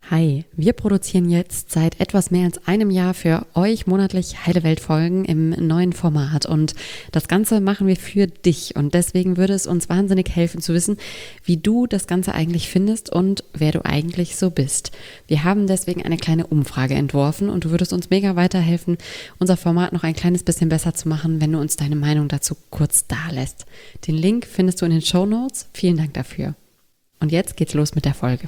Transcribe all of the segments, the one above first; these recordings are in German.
Hi, wir produzieren jetzt seit etwas mehr als einem Jahr für euch monatlich Heile Welt Folgen im neuen Format und das Ganze machen wir für dich und deswegen würde es uns wahnsinnig helfen zu wissen, wie du das Ganze eigentlich findest und wer du eigentlich so bist. Wir haben deswegen eine kleine Umfrage entworfen und du würdest uns mega weiterhelfen, unser Format noch ein kleines bisschen besser zu machen, wenn du uns deine Meinung dazu kurz dalässt. Den Link findest du in den Shownotes. Vielen Dank dafür. Und jetzt geht's los mit der Folge.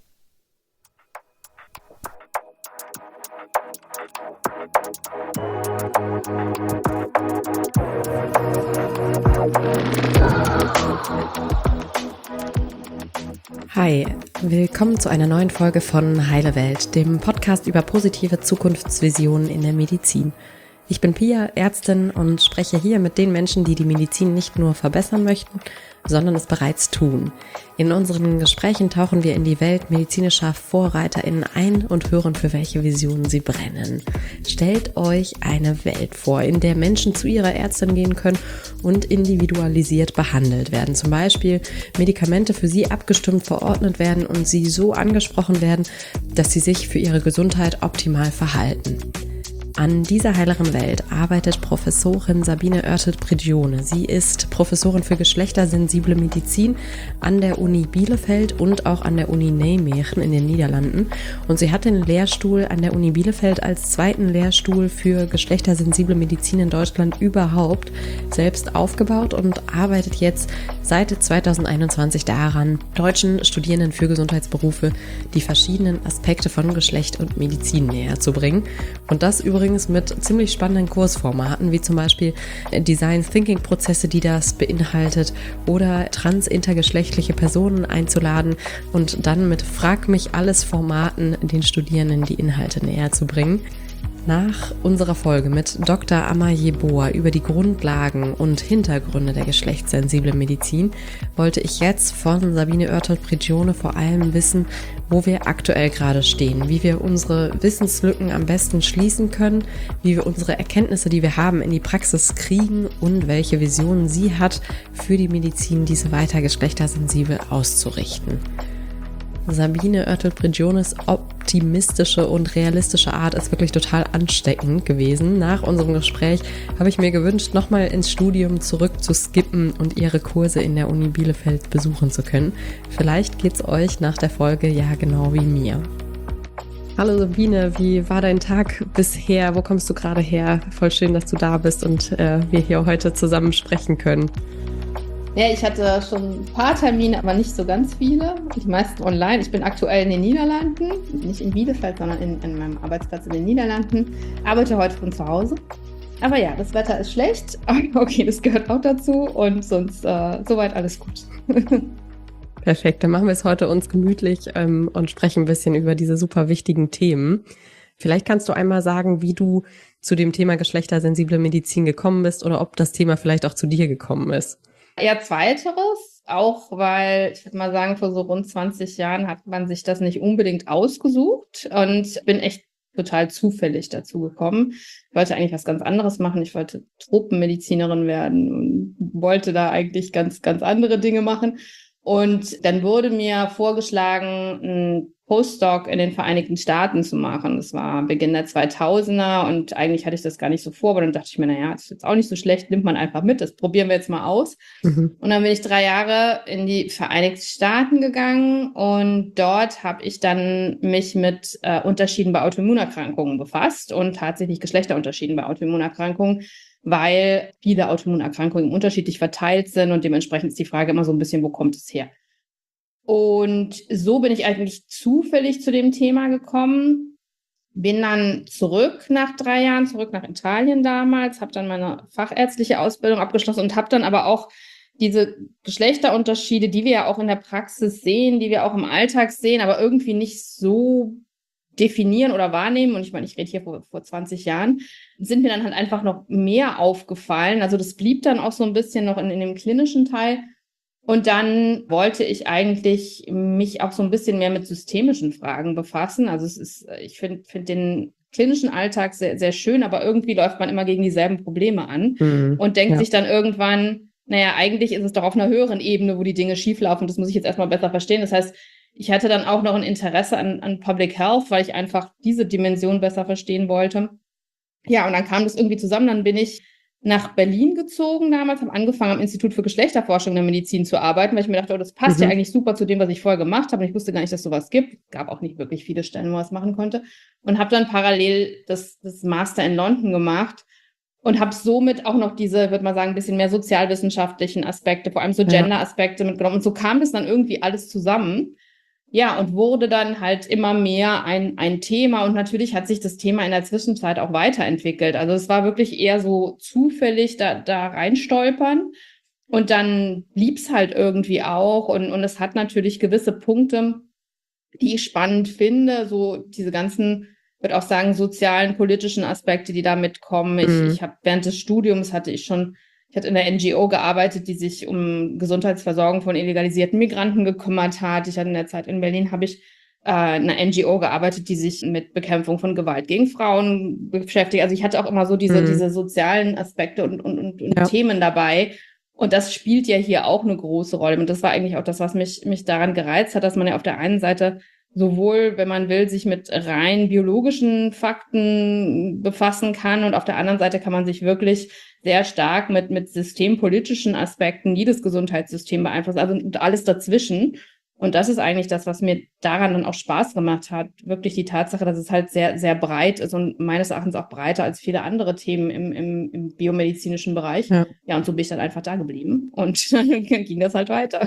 Hi, willkommen zu einer neuen Folge von Heile Welt, dem Podcast über positive Zukunftsvisionen in der Medizin. Ich bin Pia, Ärztin und spreche hier mit den Menschen, die die Medizin nicht nur verbessern möchten, sondern es bereits tun. In unseren Gesprächen tauchen wir in die Welt medizinischer VorreiterInnen ein und hören, für welche Visionen sie brennen. Stellt euch eine Welt vor, in der Menschen zu ihrer Ärztin gehen können und individualisiert behandelt werden. Zum Beispiel Medikamente für sie abgestimmt verordnet werden und sie so angesprochen werden, dass sie sich für ihre Gesundheit optimal verhalten. An dieser heileren Welt arbeitet Professorin Sabine Oertelt-Prigione. Sie ist Professorin für geschlechtersensible Medizin an der Uni Bielefeld und auch an der Uni Nijmegen in den Niederlanden. Und sie hat den Lehrstuhl an der Uni Bielefeld als zweiten Lehrstuhl für geschlechtersensible Medizin in Deutschland überhaupt selbst aufgebaut und arbeitet jetzt seit 2021 daran, deutschen Studierenden für Gesundheitsberufe die verschiedenen Aspekte von Geschlecht und Medizin näher zu bringen. Und das übrigens mit ziemlich spannenden Kursformaten, wie zum Beispiel Design-Thinking-Prozesse, die das beinhaltet, oder transintergeschlechtliche Personen einzuladen und dann mit Frag-mich-alles-Formaten den Studierenden die Inhalte näher zu bringen. Nach unserer Folge mit Dr. Ama Yeboah über die Grundlagen und Hintergründe der geschlechtssensiblen Medizin wollte ich jetzt von Sabine Oertelt-Prigione vor allem wissen, wo wir aktuell gerade stehen, wie wir unsere Wissenslücken am besten schließen können, wie wir unsere Erkenntnisse, die wir haben, in die Praxis kriegen und welche Visionen sie hat, für die Medizin diese weiter geschlechtersensibel auszurichten. Sabine Oertelt-Prigiones optimistische und realistische Art ist wirklich total ansteckend gewesen. Nach unserem Gespräch habe ich mir gewünscht, nochmal ins Studium zurück zu skippen und ihre Kurse in der Uni Bielefeld besuchen zu können. Vielleicht geht's euch nach der Folge ja genau wie mir. Hallo Sabine, wie war dein Tag bisher? Wo kommst du gerade her? Voll schön, dass du da bist und wir hier heute zusammen sprechen können. Ja, ich hatte schon ein paar Termine, aber nicht so ganz viele. Die meisten online. Ich bin aktuell in den Niederlanden, nicht in Bielefeld, sondern in meinem Arbeitsplatz in den Niederlanden. Arbeite heute von zu Hause. Aber ja, das Wetter ist schlecht. Okay, das gehört auch dazu und sonst soweit alles gut. Perfekt, dann machen wir es heute uns gemütlich und sprechen ein bisschen über diese super wichtigen Themen. Vielleicht kannst du einmal sagen, wie du zu dem Thema geschlechtersensible Medizin gekommen bist oder ob das Thema vielleicht auch zu dir gekommen ist. Eher zweiteres, auch weil, ich würde mal sagen, vor so rund 20 Jahren hat man sich das nicht unbedingt ausgesucht und bin echt total zufällig dazu gekommen. Ich wollte eigentlich was ganz anderes machen. Ich wollte Tropenmedizinerin werden und wollte da eigentlich ganz, ganz andere Dinge machen. Und dann wurde mir vorgeschlagen, einen Postdoc in den Vereinigten Staaten zu machen. Das war Beginn der 2000er und eigentlich hatte ich das gar nicht so vor, aber dann dachte ich mir, naja, das ist jetzt auch nicht so schlecht, nimmt man einfach mit, das probieren wir jetzt mal aus. Und dann bin ich 3 Jahre in die Vereinigten Staaten gegangen und dort habe ich dann mich mit Unterschieden bei Autoimmunerkrankungen befasst und tatsächlich Geschlechterunterschieden bei Autoimmunerkrankungen, weil viele Autoimmunerkrankungen unterschiedlich verteilt sind und dementsprechend ist die Frage immer so ein bisschen, wo kommt es her? Und so bin ich eigentlich zufällig zu dem Thema gekommen, bin dann zurück nach 3 Jahren, zurück nach Italien damals, habe dann meine fachärztliche Ausbildung abgeschlossen und habe dann aber auch diese Geschlechterunterschiede, die wir ja auch in der Praxis sehen, die wir auch im Alltag sehen, aber irgendwie nicht so definieren oder wahrnehmen, und ich meine, ich rede hier vor 20 Jahren, sind mir dann halt einfach noch mehr aufgefallen. Also das blieb dann auch so ein bisschen noch in dem klinischen Teil. Und dann wollte ich eigentlich mich auch so ein bisschen mehr mit systemischen Fragen befassen. Also ich finde den klinischen Alltag sehr, sehr schön, aber irgendwie läuft man immer gegen dieselben Probleme an und denkt sich dann irgendwann, naja, eigentlich ist es doch auf einer höheren Ebene, wo die Dinge schieflaufen. Das muss ich jetzt erstmal besser verstehen. Das heißt, ich hatte dann auch noch ein Interesse an Public Health, weil ich einfach diese Dimension besser verstehen wollte. Ja, und dann kam das irgendwie zusammen. Dann bin ich nach Berlin gezogen damals, habe angefangen am Institut für Geschlechterforschung der Medizin zu arbeiten, weil ich mir dachte, oh, das passt ja eigentlich super zu dem, was ich vorher gemacht habe. Und ich wusste gar nicht, dass es sowas gibt. Es gab auch nicht wirklich viele Stellen, wo man das machen konnte. Und habe dann parallel das Master in London gemacht und habe somit auch noch diese, würde man sagen, ein bisschen mehr sozialwissenschaftlichen Aspekte, vor allem so Gender-Aspekte mitgenommen. Und so kam das dann irgendwie alles zusammen. Ja, und wurde dann halt immer mehr ein Thema. Und natürlich hat sich das Thema in der Zwischenzeit auch weiterentwickelt. Also es war wirklich eher so zufällig da reinstolpern. Und dann blieb's halt irgendwie auch. Und es hat natürlich gewisse Punkte, die ich spannend finde. So diese ganzen, würde auch sagen, sozialen, politischen Aspekte, die da mitkommen. Ich habe während des Studiums ich hatte in der NGO gearbeitet, die sich um Gesundheitsversorgung von illegalisierten Migranten gekümmert hat. Ich hatte in der Zeit in Berlin, habe ich in einer NGO gearbeitet, die sich mit Bekämpfung von Gewalt gegen Frauen beschäftigt. Also ich hatte auch immer so diese sozialen Aspekte und Themen dabei. Und das spielt ja hier auch eine große Rolle. Und das war eigentlich auch das, was mich daran gereizt hat, dass man ja auf der einen Seite sowohl, wenn man will, sich mit rein biologischen Fakten befassen kann und auf der anderen Seite kann man sich wirklich sehr stark mit systempolitischen Aspekten, die das Gesundheitssystem beeinflussen, also und alles dazwischen. Und das ist eigentlich das, was mir daran dann auch Spaß gemacht hat. Wirklich die Tatsache, dass es halt sehr, sehr breit ist und meines Erachtens auch breiter als viele andere Themen im biomedizinischen Bereich. Ja, und so bin ich dann einfach da geblieben und dann ging das halt weiter.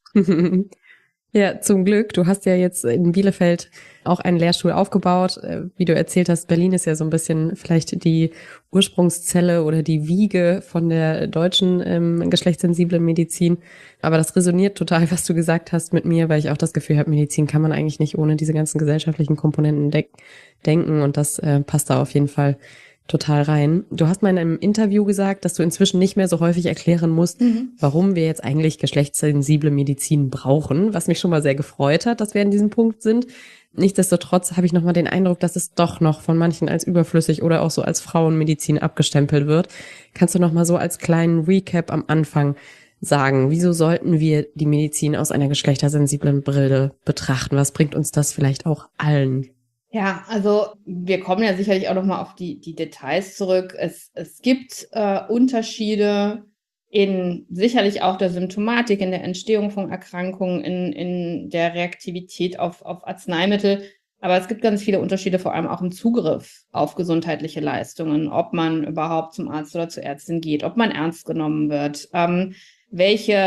Ja, zum Glück. Du hast ja jetzt in Bielefeld auch einen Lehrstuhl aufgebaut. Wie du erzählt hast, Berlin ist ja so ein bisschen vielleicht die Ursprungszelle oder die Wiege von der deutschen geschlechtssensiblen Medizin. Aber das resoniert total, was du gesagt hast mit mir, weil ich auch das Gefühl habe, Medizin kann man eigentlich nicht ohne diese ganzen gesellschaftlichen Komponenten denken. Und das passt da auf jeden Fall total rein. Du hast mal in einem Interview gesagt, dass du inzwischen nicht mehr so häufig erklären musst, warum wir jetzt eigentlich geschlechtssensible Medizin brauchen, was mich schon mal sehr gefreut hat, dass wir an diesem Punkt sind. Nichtsdestotrotz habe ich nochmal den Eindruck, dass es doch noch von manchen als überflüssig oder auch so als Frauenmedizin abgestempelt wird. Kannst du nochmal so als kleinen Recap am Anfang sagen, wieso sollten wir die Medizin aus einer geschlechtersensiblen Brille betrachten? Was bringt uns das vielleicht auch allen? Ja, also wir kommen ja sicherlich auch nochmal auf die Details zurück. Es gibt Unterschiede in sicherlich auch der Symptomatik, in der Entstehung von Erkrankungen, in der Reaktivität auf Arzneimittel. Aber es gibt ganz viele Unterschiede, vor allem auch im Zugriff auf gesundheitliche Leistungen, ob man überhaupt zum Arzt oder zur Ärztin geht, ob man ernst genommen wird. Welche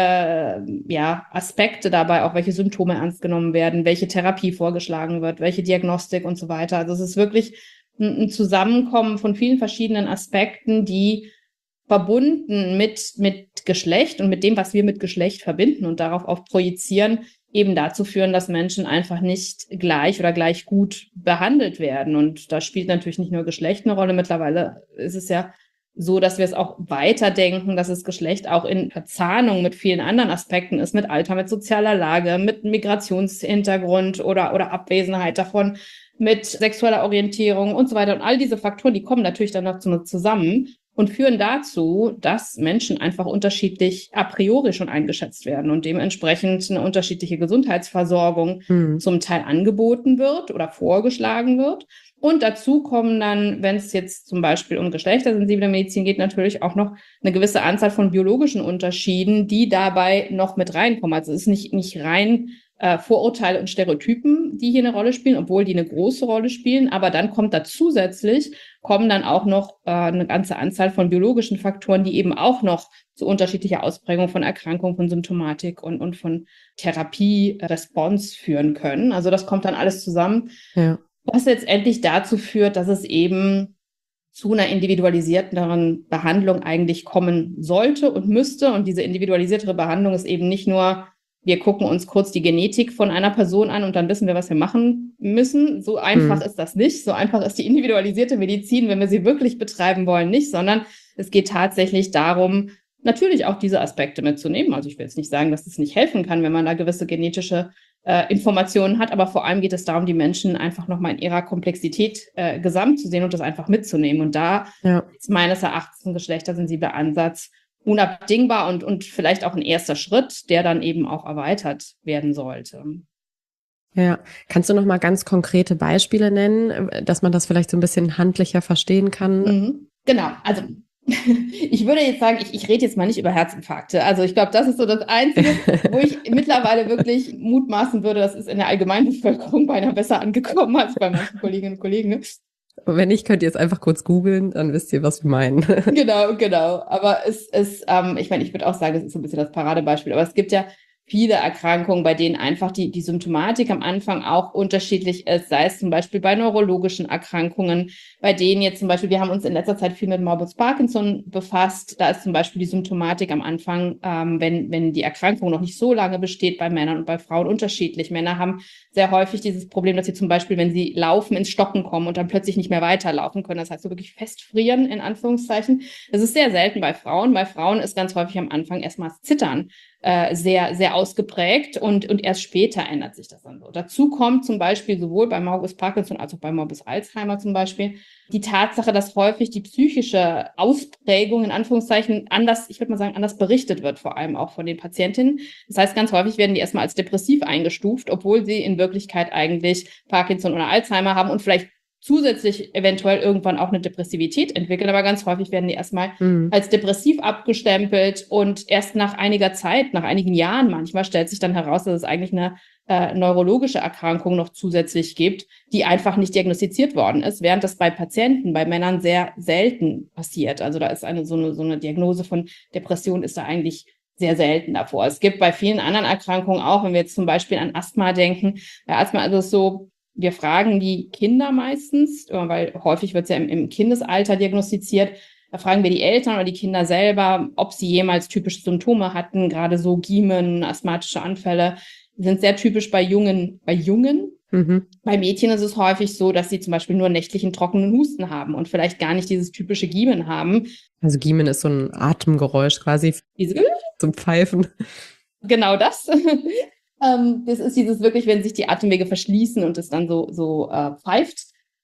Aspekte dabei, auch welche Symptome ernst genommen werden, welche Therapie vorgeschlagen wird, welche Diagnostik und so weiter. Also es ist wirklich ein Zusammenkommen von vielen verschiedenen Aspekten, die verbunden mit Geschlecht und mit dem, was wir mit Geschlecht verbinden und darauf auch projizieren, eben dazu führen, dass Menschen einfach nicht gleich oder gleich gut behandelt werden. Und da spielt natürlich nicht nur Geschlecht eine Rolle. Mittlerweile ist es ja so, dass wir es auch weiterdenken, dass das Geschlecht auch in Verzahnung mit vielen anderen Aspekten ist, mit Alter, mit sozialer Lage, mit Migrationshintergrund oder Abwesenheit davon, mit sexueller Orientierung und so weiter. Und all diese Faktoren, die kommen natürlich dann noch zusammen und führen dazu, dass Menschen einfach unterschiedlich a priori schon eingeschätzt werden und dementsprechend eine unterschiedliche Gesundheitsversorgung zum Teil angeboten wird oder vorgeschlagen wird. Und dazu kommen dann, wenn es jetzt zum Beispiel um geschlechtersensible Medizin geht, natürlich auch noch eine gewisse Anzahl von biologischen Unterschieden, die dabei noch mit reinkommen. Also es ist nicht rein Vorurteile und Stereotypen, die hier eine Rolle spielen, obwohl die eine große Rolle spielen. Aber dann kommen dann auch noch eine ganze Anzahl von biologischen Faktoren, die eben auch noch zu unterschiedlicher Ausprägung von Erkrankungen, von Symptomatik und von Therapie-Response führen können. Also das kommt dann alles zusammen. Ja. Was letztendlich dazu führt, dass es eben zu einer individualisierteren Behandlung eigentlich kommen sollte und müsste. Und diese individualisiertere Behandlung ist eben nicht nur, wir gucken uns kurz die Genetik von einer Person an und dann wissen wir, was wir machen müssen. So einfach ist das nicht. So einfach ist die individualisierte Medizin, wenn wir sie wirklich betreiben wollen, nicht, sondern es geht tatsächlich darum, natürlich auch diese Aspekte mitzunehmen. Also ich will jetzt nicht sagen, dass es nicht helfen kann, wenn man da gewisse genetische Informationen hat, aber vor allem geht es darum, die Menschen einfach nochmal in ihrer Komplexität gesamt zu sehen und das einfach mitzunehmen. Und da ist meines Erachtens ein geschlechtersensibler Ansatz unabdingbar und vielleicht auch ein erster Schritt, der dann eben auch erweitert werden sollte. Ja, kannst du noch mal ganz konkrete Beispiele nennen, dass man das vielleicht so ein bisschen handlicher verstehen kann? Genau, also ich würde jetzt sagen, ich rede jetzt mal nicht über Herzinfarkte. Also ich glaube, das ist so das Einzige, wo ich mittlerweile wirklich mutmaßen würde, das ist in der Allgemeinbevölkerung beinahe besser angekommen als bei manchen Kolleginnen und Kollegen. Ne? Wenn nicht, könnt ihr es einfach kurz googeln, dann wisst ihr, was wir meinen. Genau. Aber ich meine, ich würde auch sagen, das ist so ein bisschen das Paradebeispiel. Aber es gibt ja viele Erkrankungen, bei denen einfach die Symptomatik am Anfang auch unterschiedlich ist, sei es zum Beispiel bei neurologischen Erkrankungen, bei denen jetzt zum Beispiel, wir haben uns in letzter Zeit viel mit Morbus Parkinson befasst, da ist zum Beispiel die Symptomatik am Anfang, wenn die Erkrankung noch nicht so lange besteht, bei Männern und bei Frauen unterschiedlich. Männer haben sehr häufig dieses Problem, dass sie zum Beispiel, wenn sie laufen, ins Stocken kommen und dann plötzlich nicht mehr weiterlaufen können, das heißt so wirklich festfrieren, in Anführungszeichen. Das ist sehr selten bei Frauen. Bei Frauen ist ganz häufig am Anfang erstmal das Zittern sehr, sehr ausgeprägt und erst später ändert sich das dann so. Dazu kommt zum Beispiel sowohl bei Morbus Parkinson als auch bei Morbus Alzheimer zum Beispiel die Tatsache, dass häufig die psychische Ausprägung in Anführungszeichen anders, ich würde mal sagen, anders berichtet wird, vor allem auch von den Patientinnen. Das heißt, ganz häufig werden die erstmal als depressiv eingestuft, obwohl sie in Wirklichkeit eigentlich Parkinson oder Alzheimer haben und vielleicht zusätzlich eventuell irgendwann auch eine Depressivität entwickeln, aber ganz häufig werden die erstmal als depressiv abgestempelt und erst nach einiger Zeit, nach einigen Jahren manchmal, stellt sich dann heraus, dass es eigentlich eine neurologische Erkrankung noch zusätzlich gibt, die einfach nicht diagnostiziert worden ist, während das bei Patienten, bei Männern sehr selten passiert. Also da ist so eine Diagnose von Depression ist da eigentlich sehr selten davor. Es gibt bei vielen anderen Erkrankungen auch, wenn wir jetzt zum Beispiel an Asthma denken, bei Asthma ist es so, wir fragen die Kinder meistens, weil häufig wird es ja im Kindesalter diagnostiziert. Da fragen wir die Eltern oder die Kinder selber, ob sie jemals typische Symptome hatten, gerade so Giemen, asthmatische Anfälle. Die sind sehr typisch bei Jungen. Bei Mädchen ist es häufig so, dass sie zum Beispiel nur nächtlichen trockenen Husten haben und vielleicht gar nicht dieses typische Giemen haben. Also Giemen ist so ein Atemgeräusch quasi zum Pfeifen. Genau das. Das ist dieses wirklich, wenn sich die Atemwege verschließen und es dann so pfeift.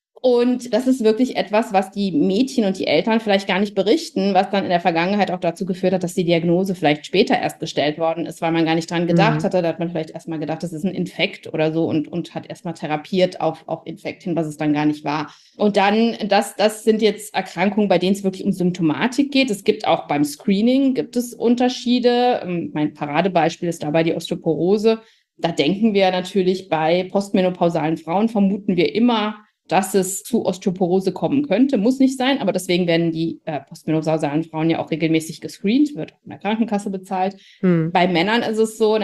Und das ist wirklich etwas, was die Mädchen und die Eltern vielleicht gar nicht berichten, was dann in der Vergangenheit auch dazu geführt hat, dass die Diagnose vielleicht später erst gestellt worden ist, weil man gar nicht dran gedacht hatte. Da hat man vielleicht erstmal gedacht, das ist ein Infekt oder so und hat erstmal therapiert auf Infekt hin, was es dann gar nicht war. Und dann, das sind jetzt Erkrankungen, bei denen es wirklich um Symptomatik geht. Es gibt auch beim Screening, gibt es Unterschiede. Mein Paradebeispiel ist dabei die Osteoporose. Da denken wir natürlich bei postmenopausalen Frauen, vermuten wir immer, dass es zu Osteoporose kommen könnte. Muss nicht sein, aber deswegen werden die postmenopausalen Frauen ja auch regelmäßig gescreent, wird von der Krankenkasse bezahlt. Bei Männern ist es so,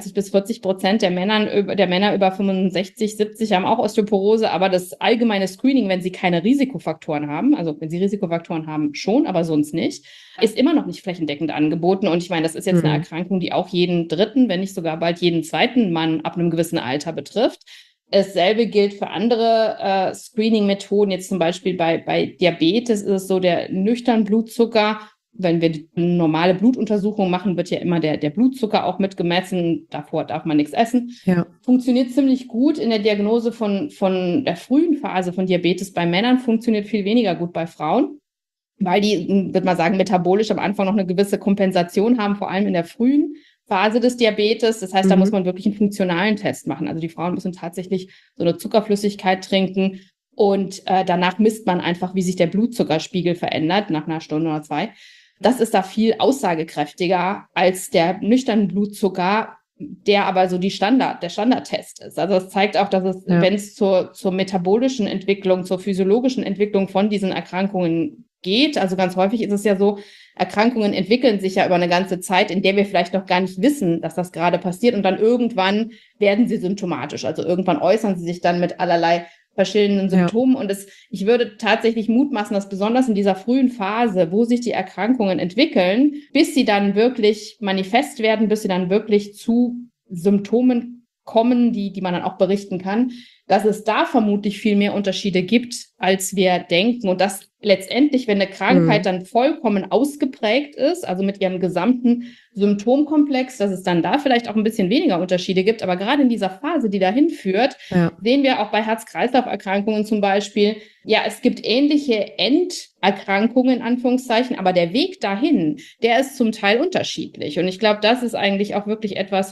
30-40% der Männer über 65, 70 haben auch Osteoporose, aber das allgemeine Screening, wenn sie keine Risikofaktoren haben, also wenn sie Risikofaktoren haben, schon, aber sonst nicht, ist immer noch nicht flächendeckend angeboten. Und ich meine, das ist jetzt eine Erkrankung, die auch jeden dritten, wenn nicht sogar bald jeden zweiten Mann ab einem gewissen Alter betrifft. Dasselbe gilt für andere Screening-Methoden. Jetzt zum Beispiel bei Diabetes ist es so, der nüchtern Blutzucker, wenn wir eine normale Blutuntersuchung machen, wird ja immer der Blutzucker auch mitgemessen. Davor darf man nichts essen. Ja. Funktioniert ziemlich gut in der Diagnose von der frühen Phase von Diabetes bei Männern, funktioniert viel weniger gut bei Frauen, weil die, würde man sagen, metabolisch am Anfang noch eine gewisse Kompensation haben, vor allem in der frühen Phase des Diabetes. Das heißt, da muss man wirklich einen funktionalen Test machen. Also die Frauen müssen tatsächlich so eine Zuckerflüssigkeit trinken und danach misst man einfach, wie sich der Blutzuckerspiegel verändert nach einer Stunde oder zwei. Das ist da viel aussagekräftiger als der nüchterne Blutzucker, der aber so der Standardtest ist. Also es zeigt auch, dass es, wenn es zur metabolischen Entwicklung, zur physiologischen Entwicklung von diesen Erkrankungen geht, also ganz häufig ist es ja so, Erkrankungen entwickeln sich ja über eine ganze Zeit, in der wir vielleicht noch gar nicht wissen, dass das gerade passiert, und dann irgendwann werden sie symptomatisch. Also irgendwann äußern sie sich dann mit allerlei verschiedenen Symptomen. Und ich würde tatsächlich mutmaßen, dass besonders in dieser frühen Phase, wo sich die Erkrankungen entwickeln, bis sie dann wirklich manifest werden, bis sie dann wirklich zu Symptomen kommen, die man dann auch berichten kann, dass es da vermutlich viel mehr Unterschiede gibt, als wir denken. Und dass letztendlich, wenn eine Krankheit dann vollkommen ausgeprägt ist, also mit ihrem gesamten Symptomkomplex, dass es dann da vielleicht auch ein bisschen weniger Unterschiede gibt. Aber gerade in dieser Phase, die dahin führt, sehen wir auch bei Herz-Kreislauf-Erkrankungen zum Beispiel, ja, es gibt ähnliche Enderkrankungen, in Anführungszeichen, aber der Weg dahin, der ist zum Teil unterschiedlich. Und ich glaube, das ist eigentlich auch wirklich etwas,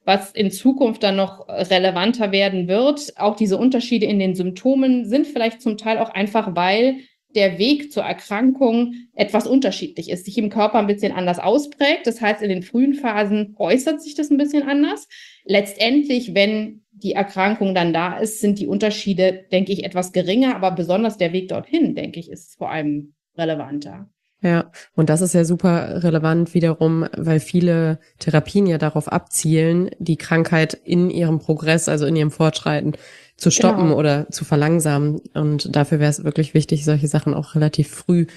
was in Zukunft dann noch relevanter werden wird. Auch diese Unterschiede in den Symptomen sind vielleicht zum Teil auch einfach, weil der Weg zur Erkrankung etwas unterschiedlich ist, sich im Körper ein bisschen anders ausprägt. Das heißt, in den frühen Phasen äußert sich das ein bisschen anders. Letztendlich, wenn die Erkrankung dann da ist, sind die Unterschiede, denke ich, etwas geringer, aber besonders der Weg dorthin, denke ich, ist vor allem relevanter. Ja, und das ist ja super relevant wiederum, weil viele Therapien ja darauf abzielen, die Krankheit in ihrem Progress, also in ihrem Fortschreiten, zu stoppen oder zu verlangsamen. Und dafür wäre es wirklich wichtig, solche Sachen auch relativ früh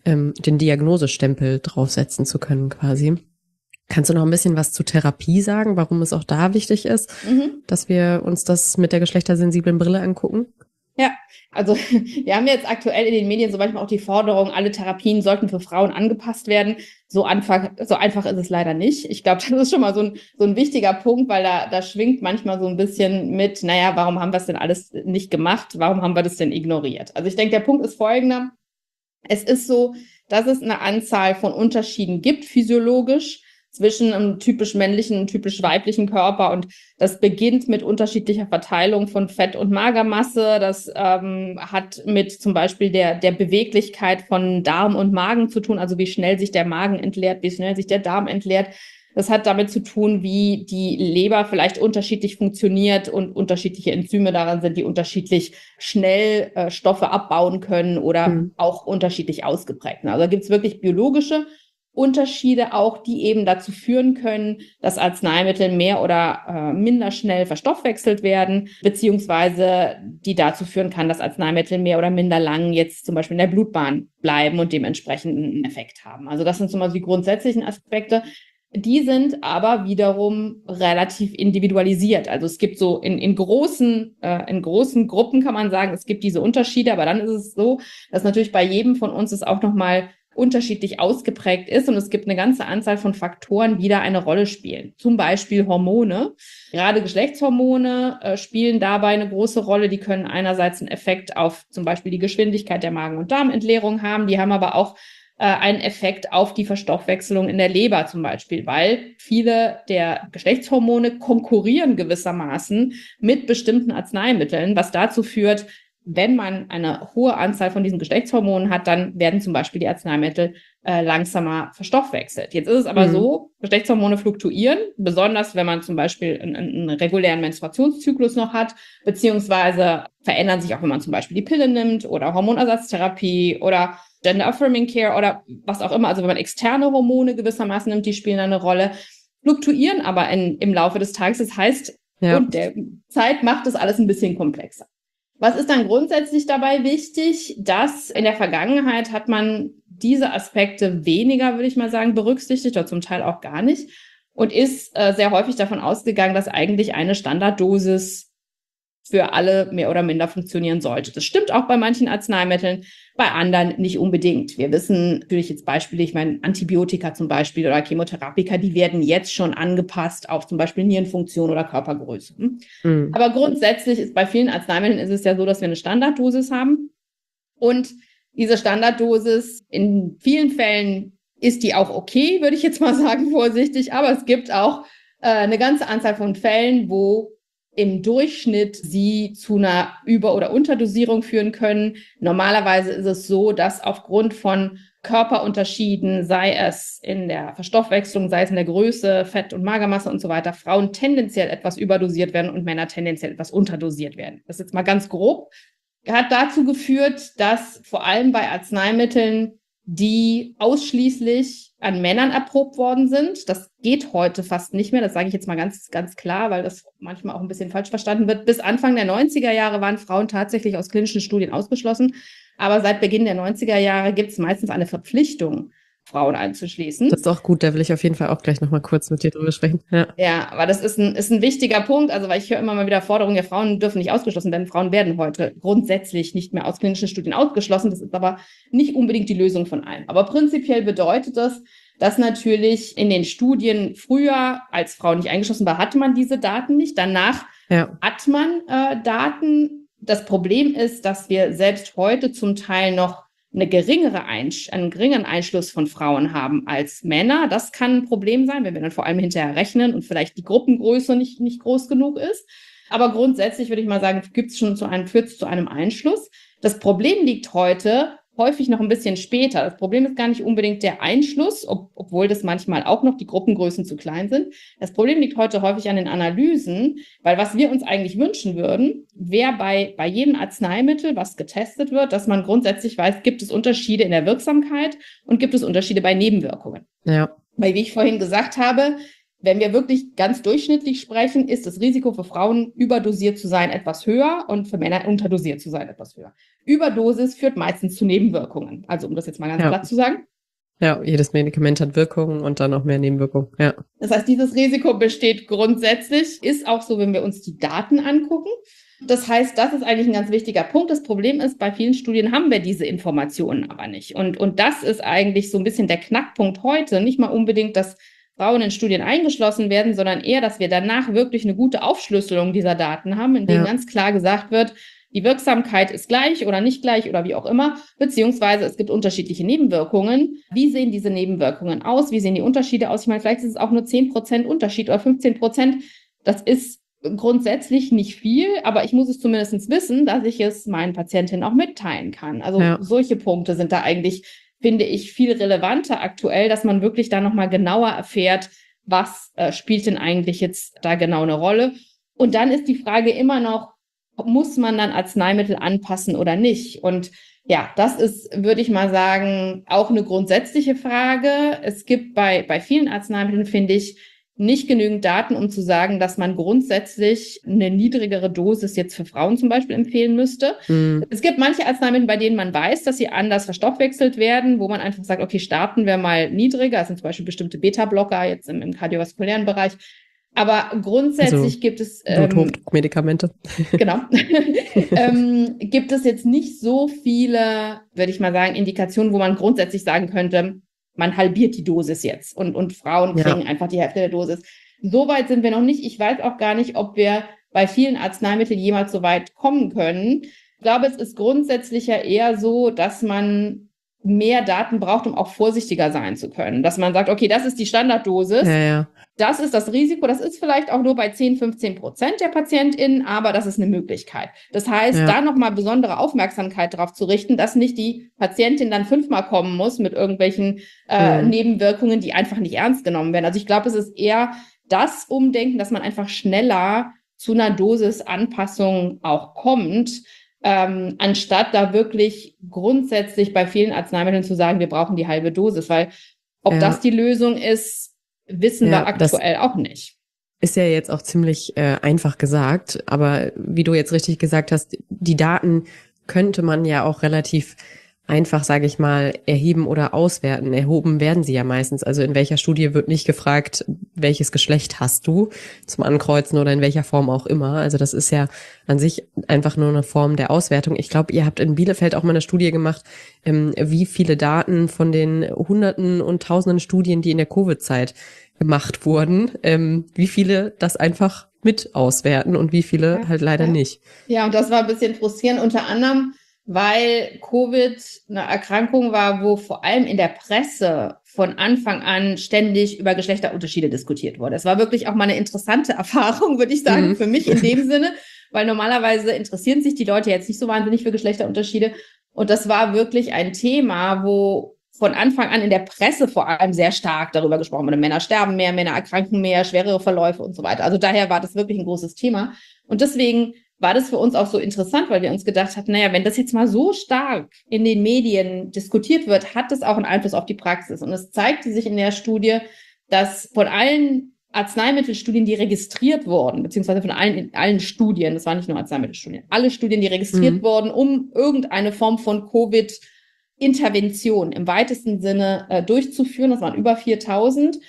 den Diagnosestempel draufsetzen zu können quasi. Kannst du noch ein bisschen was zur Therapie sagen, warum es auch da wichtig ist, dass wir uns das mit der geschlechtersensiblen Brille angucken? Ja, also wir haben jetzt aktuell in den Medien so manchmal auch die Forderung, alle Therapien sollten für Frauen angepasst werden. So einfach ist es leider nicht. Ich glaube, das ist schon mal so ein wichtiger Punkt, weil da schwingt manchmal so ein bisschen mit, naja, warum haben wir es denn alles nicht gemacht? Warum haben wir das denn ignoriert? Also ich denke, der Punkt ist folgender. Es ist so, dass es eine Anzahl von Unterschieden gibt, physiologisch, zwischen einem typisch männlichen und typisch weiblichen Körper. Und das beginnt mit unterschiedlicher Verteilung von Fett- und Magermasse. Das hat mit zum Beispiel der Beweglichkeit von Darm und Magen zu tun, also wie schnell sich der Magen entleert, wie schnell sich der Darm entleert. Das hat damit zu tun, wie die Leber vielleicht unterschiedlich funktioniert und unterschiedliche Enzyme daran sind, die unterschiedlich schnell Stoffe abbauen können oder auch unterschiedlich ausgeprägt. Also da gibt es wirklich biologische Unterschiede auch, die eben dazu führen können, dass Arzneimittel mehr oder minder schnell verstoffwechselt werden, beziehungsweise die dazu führen kann, dass Arzneimittel mehr oder minder lang jetzt zum Beispiel in der Blutbahn bleiben und dementsprechend einen Effekt haben. Also das sind zum Beispiel die grundsätzlichen Aspekte. Die sind aber wiederum relativ individualisiert. Also es gibt so in großen Gruppen kann man sagen, es gibt diese Unterschiede, aber dann ist es so, dass natürlich bei jedem von uns es auch nochmal unterschiedlich ausgeprägt ist und es gibt eine ganze Anzahl von Faktoren, die da eine Rolle spielen. Zum Beispiel Hormone. Gerade Geschlechtshormone spielen dabei eine große Rolle. Die können einerseits einen Effekt auf zum Beispiel die Geschwindigkeit der Magen- und Darmentleerung haben. Die haben aber auch einen Effekt auf die Verstoffwechselung in der Leber zum Beispiel, weil viele der Geschlechtshormone konkurrieren gewissermaßen mit bestimmten Arzneimitteln, was dazu führt, wenn man eine hohe Anzahl von diesen Geschlechtshormonen hat, dann werden zum Beispiel die Arzneimittel langsamer verstoffwechselt. Jetzt ist es aber so, Geschlechtshormone fluktuieren, besonders wenn man zum Beispiel einen regulären Menstruationszyklus noch hat, beziehungsweise verändern sich auch, wenn man zum Beispiel die Pille nimmt oder Hormonersatztherapie oder Gender Affirming Care oder was auch immer. Also wenn man externe Hormone gewissermaßen nimmt, die spielen eine Rolle, fluktuieren aber im Laufe des Tages. Das heißt, und der Zeit macht das alles ein bisschen komplexer. Was ist dann grundsätzlich dabei wichtig? Dass in der Vergangenheit hat man diese Aspekte weniger, würde ich mal sagen, berücksichtigt oder zum Teil auch gar nicht und ist sehr häufig davon ausgegangen, dass eigentlich eine Standarddosis für alle mehr oder minder funktionieren sollte. Das stimmt auch bei manchen Arzneimitteln, bei anderen nicht unbedingt. Wir wissen natürlich jetzt Beispiele, ich meine Antibiotika zum Beispiel oder Chemotherapika, die werden jetzt schon angepasst auf zum Beispiel Nierenfunktion oder Körpergröße. Aber grundsätzlich ist bei vielen Arzneimitteln ist es ja so, dass wir eine Standarddosis haben und diese Standarddosis in vielen Fällen ist die auch okay, würde ich jetzt mal sagen, vorsichtig, aber es gibt auch eine ganze Anzahl von Fällen, wo im Durchschnitt sie zu einer Über- oder Unterdosierung führen können. Normalerweise ist es so, dass aufgrund von Körperunterschieden, sei es in der Verstoffwechslung, sei es in der Größe, Fett- und Magermasse und so weiter, Frauen tendenziell etwas überdosiert werden und Männer tendenziell etwas unterdosiert werden. Das ist jetzt mal ganz grob. Hat dazu geführt, dass vor allem bei Arzneimitteln, die ausschließlich an Männern erprobt worden sind. Das geht heute fast nicht mehr. Das sage ich jetzt mal ganz, ganz klar, weil das manchmal auch ein bisschen falsch verstanden wird. Bis Anfang der 90er Jahre waren Frauen tatsächlich aus klinischen Studien ausgeschlossen. Aber seit Beginn der 90er Jahre gibt es meistens eine Verpflichtung, Frauen einzuschließen. Das ist auch gut, da will ich auf jeden Fall auch gleich nochmal kurz mit dir drüber sprechen. Ja, aber das ist ein wichtiger Punkt, also weil ich höre immer mal wieder Forderungen, ja, Frauen dürfen nicht ausgeschlossen werden. Frauen werden heute grundsätzlich nicht mehr aus klinischen Studien ausgeschlossen. Das ist aber nicht unbedingt die Lösung von allem. Aber prinzipiell bedeutet das, dass natürlich in den Studien früher, als Frauen nicht eingeschlossen war, hatte man diese Daten nicht. Danach hat man Daten. Das Problem ist, dass wir selbst heute zum Teil noch einen geringeren Einschluss von Frauen haben als Männer. Das kann ein Problem sein, wenn wir dann vor allem hinterher rechnen und vielleicht die Gruppengröße nicht groß genug ist. Aber grundsätzlich würde ich mal sagen, führt es zu einem Einschluss. Das Problem liegt heute häufig noch ein bisschen später. Das Problem ist gar nicht unbedingt der Einschluss, obwohl das manchmal auch noch die Gruppengrößen zu klein sind. Das Problem liegt heute häufig an den Analysen, weil was wir uns eigentlich wünschen würden, wäre bei jedem Arzneimittel, was getestet wird, dass man grundsätzlich weiß, gibt es Unterschiede in der Wirksamkeit und gibt es Unterschiede bei Nebenwirkungen. Ja. Weil, wie ich vorhin gesagt habe, wenn wir wirklich ganz durchschnittlich sprechen, ist das Risiko für Frauen, überdosiert zu sein, etwas höher und für Männer unterdosiert zu sein, etwas höher. Überdosis führt meistens zu Nebenwirkungen. Also um das jetzt mal ganz platt zu sagen. Ja, jedes Medikament hat Wirkungen und dann noch mehr Nebenwirkungen. Ja. Das heißt, dieses Risiko besteht grundsätzlich, ist auch so, wenn wir uns die Daten angucken. Das heißt, das ist eigentlich ein ganz wichtiger Punkt. Das Problem ist, bei vielen Studien haben wir diese Informationen aber nicht. Und das ist eigentlich so ein bisschen der Knackpunkt heute. Nicht mal unbedingt, dass Frauen in Studien eingeschlossen werden, sondern eher, dass wir danach wirklich eine gute Aufschlüsselung dieser Daten haben, in denen ganz klar gesagt wird, die Wirksamkeit ist gleich oder nicht gleich oder wie auch immer, beziehungsweise es gibt unterschiedliche Nebenwirkungen. Wie sehen diese Nebenwirkungen aus? Wie sehen die Unterschiede aus? Ich meine, vielleicht ist es auch nur 10% Unterschied oder 15%. Das ist grundsätzlich nicht viel, aber ich muss es zumindest wissen, dass ich es meinen Patientinnen auch mitteilen kann. Also solche Punkte sind da eigentlich, finde ich, viel relevanter aktuell, dass man wirklich da nochmal genauer erfährt, was spielt denn eigentlich jetzt da genau eine Rolle. Und dann ist die Frage immer noch, muss man dann Arzneimittel anpassen oder nicht? Und ja, das ist, würde ich mal sagen, auch eine grundsätzliche Frage. Es gibt bei vielen Arzneimitteln, finde ich, nicht genügend Daten, um zu sagen, dass man grundsätzlich eine niedrigere Dosis jetzt für Frauen zum Beispiel empfehlen müsste. Es gibt manche Arzneimittel, bei denen man weiß, dass sie anders verstoffwechselt werden, wo man einfach sagt, okay, starten wir mal niedriger. Das sind zum Beispiel bestimmte Beta-Blocker jetzt im kardiovaskulären Bereich. Aber grundsätzlich gibt es Bluthochdruckmedikamente. Genau. Gibt es jetzt nicht so viele, würde ich mal sagen, Indikationen, wo man grundsätzlich sagen könnte, man halbiert die Dosis jetzt und Frauen kriegen einfach die Hälfte der Dosis. So weit sind wir noch nicht. Ich weiß auch gar nicht, ob wir bei vielen Arzneimitteln jemals so weit kommen können. Ich glaube, es ist grundsätzlich ja eher so, dass man mehr Daten braucht, um auch vorsichtiger sein zu können. Dass man sagt, okay, das ist die Standarddosis. Das ist das Risiko, das ist vielleicht auch nur bei 10-15% der PatientInnen, aber das ist eine Möglichkeit. Das heißt, da nochmal besondere Aufmerksamkeit darauf zu richten, dass nicht die Patientin dann 5-mal kommen muss mit irgendwelchen Nebenwirkungen, die einfach nicht ernst genommen werden. Also ich glaube, es ist eher das Umdenken, dass man einfach schneller zu einer Dosisanpassung auch kommt, anstatt da wirklich grundsätzlich bei vielen Arzneimitteln zu sagen, wir brauchen die halbe Dosis, weil ob das die Lösung ist, wissen wir aktuell auch nicht. Ist ja jetzt auch ziemlich einfach gesagt, aber wie du jetzt richtig gesagt hast, die Daten könnte man ja auch relativ einfach, sage ich mal, erheben oder auswerten. Erhoben werden sie ja meistens. Also in welcher Studie wird nicht gefragt, welches Geschlecht hast du zum Ankreuzen oder in welcher Form auch immer. Also das ist ja an sich einfach nur eine Form der Auswertung. Ich glaube, ihr habt in Bielefeld auch mal eine Studie gemacht, wie viele Daten von den Hunderten und Tausenden Studien, die in der Covid-Zeit gemacht wurden, wie viele das einfach mit auswerten und wie viele halt leider nicht. Ja, und das war ein bisschen frustrierend, unter anderem, weil Covid eine Erkrankung war, wo vor allem in der Presse von Anfang an ständig über Geschlechterunterschiede diskutiert wurde. Es war wirklich auch mal eine interessante Erfahrung, würde ich sagen, für mich in dem Sinne, weil normalerweise interessieren sich die Leute jetzt nicht so wahnsinnig für Geschlechterunterschiede. Und das war wirklich ein Thema, wo von Anfang an in der Presse vor allem sehr stark darüber gesprochen wurde. Männer sterben mehr, Männer erkranken mehr, schwerere Verläufe und so weiter. Also daher war das wirklich ein großes Thema. Und deswegen war das für uns auch so interessant, weil wir uns gedacht hatten, naja, wenn das jetzt mal so stark in den Medien diskutiert wird, hat das auch einen Einfluss auf die Praxis. Und es zeigte sich in der Studie, dass von allen Arzneimittelstudien, die registriert wurden, beziehungsweise von allen Studien, das waren nicht nur Arzneimittelstudien, alle Studien, die registriert wurden, um irgendeine Form von Covid-Intervention im weitesten Sinne durchzuführen, das waren über 4.000,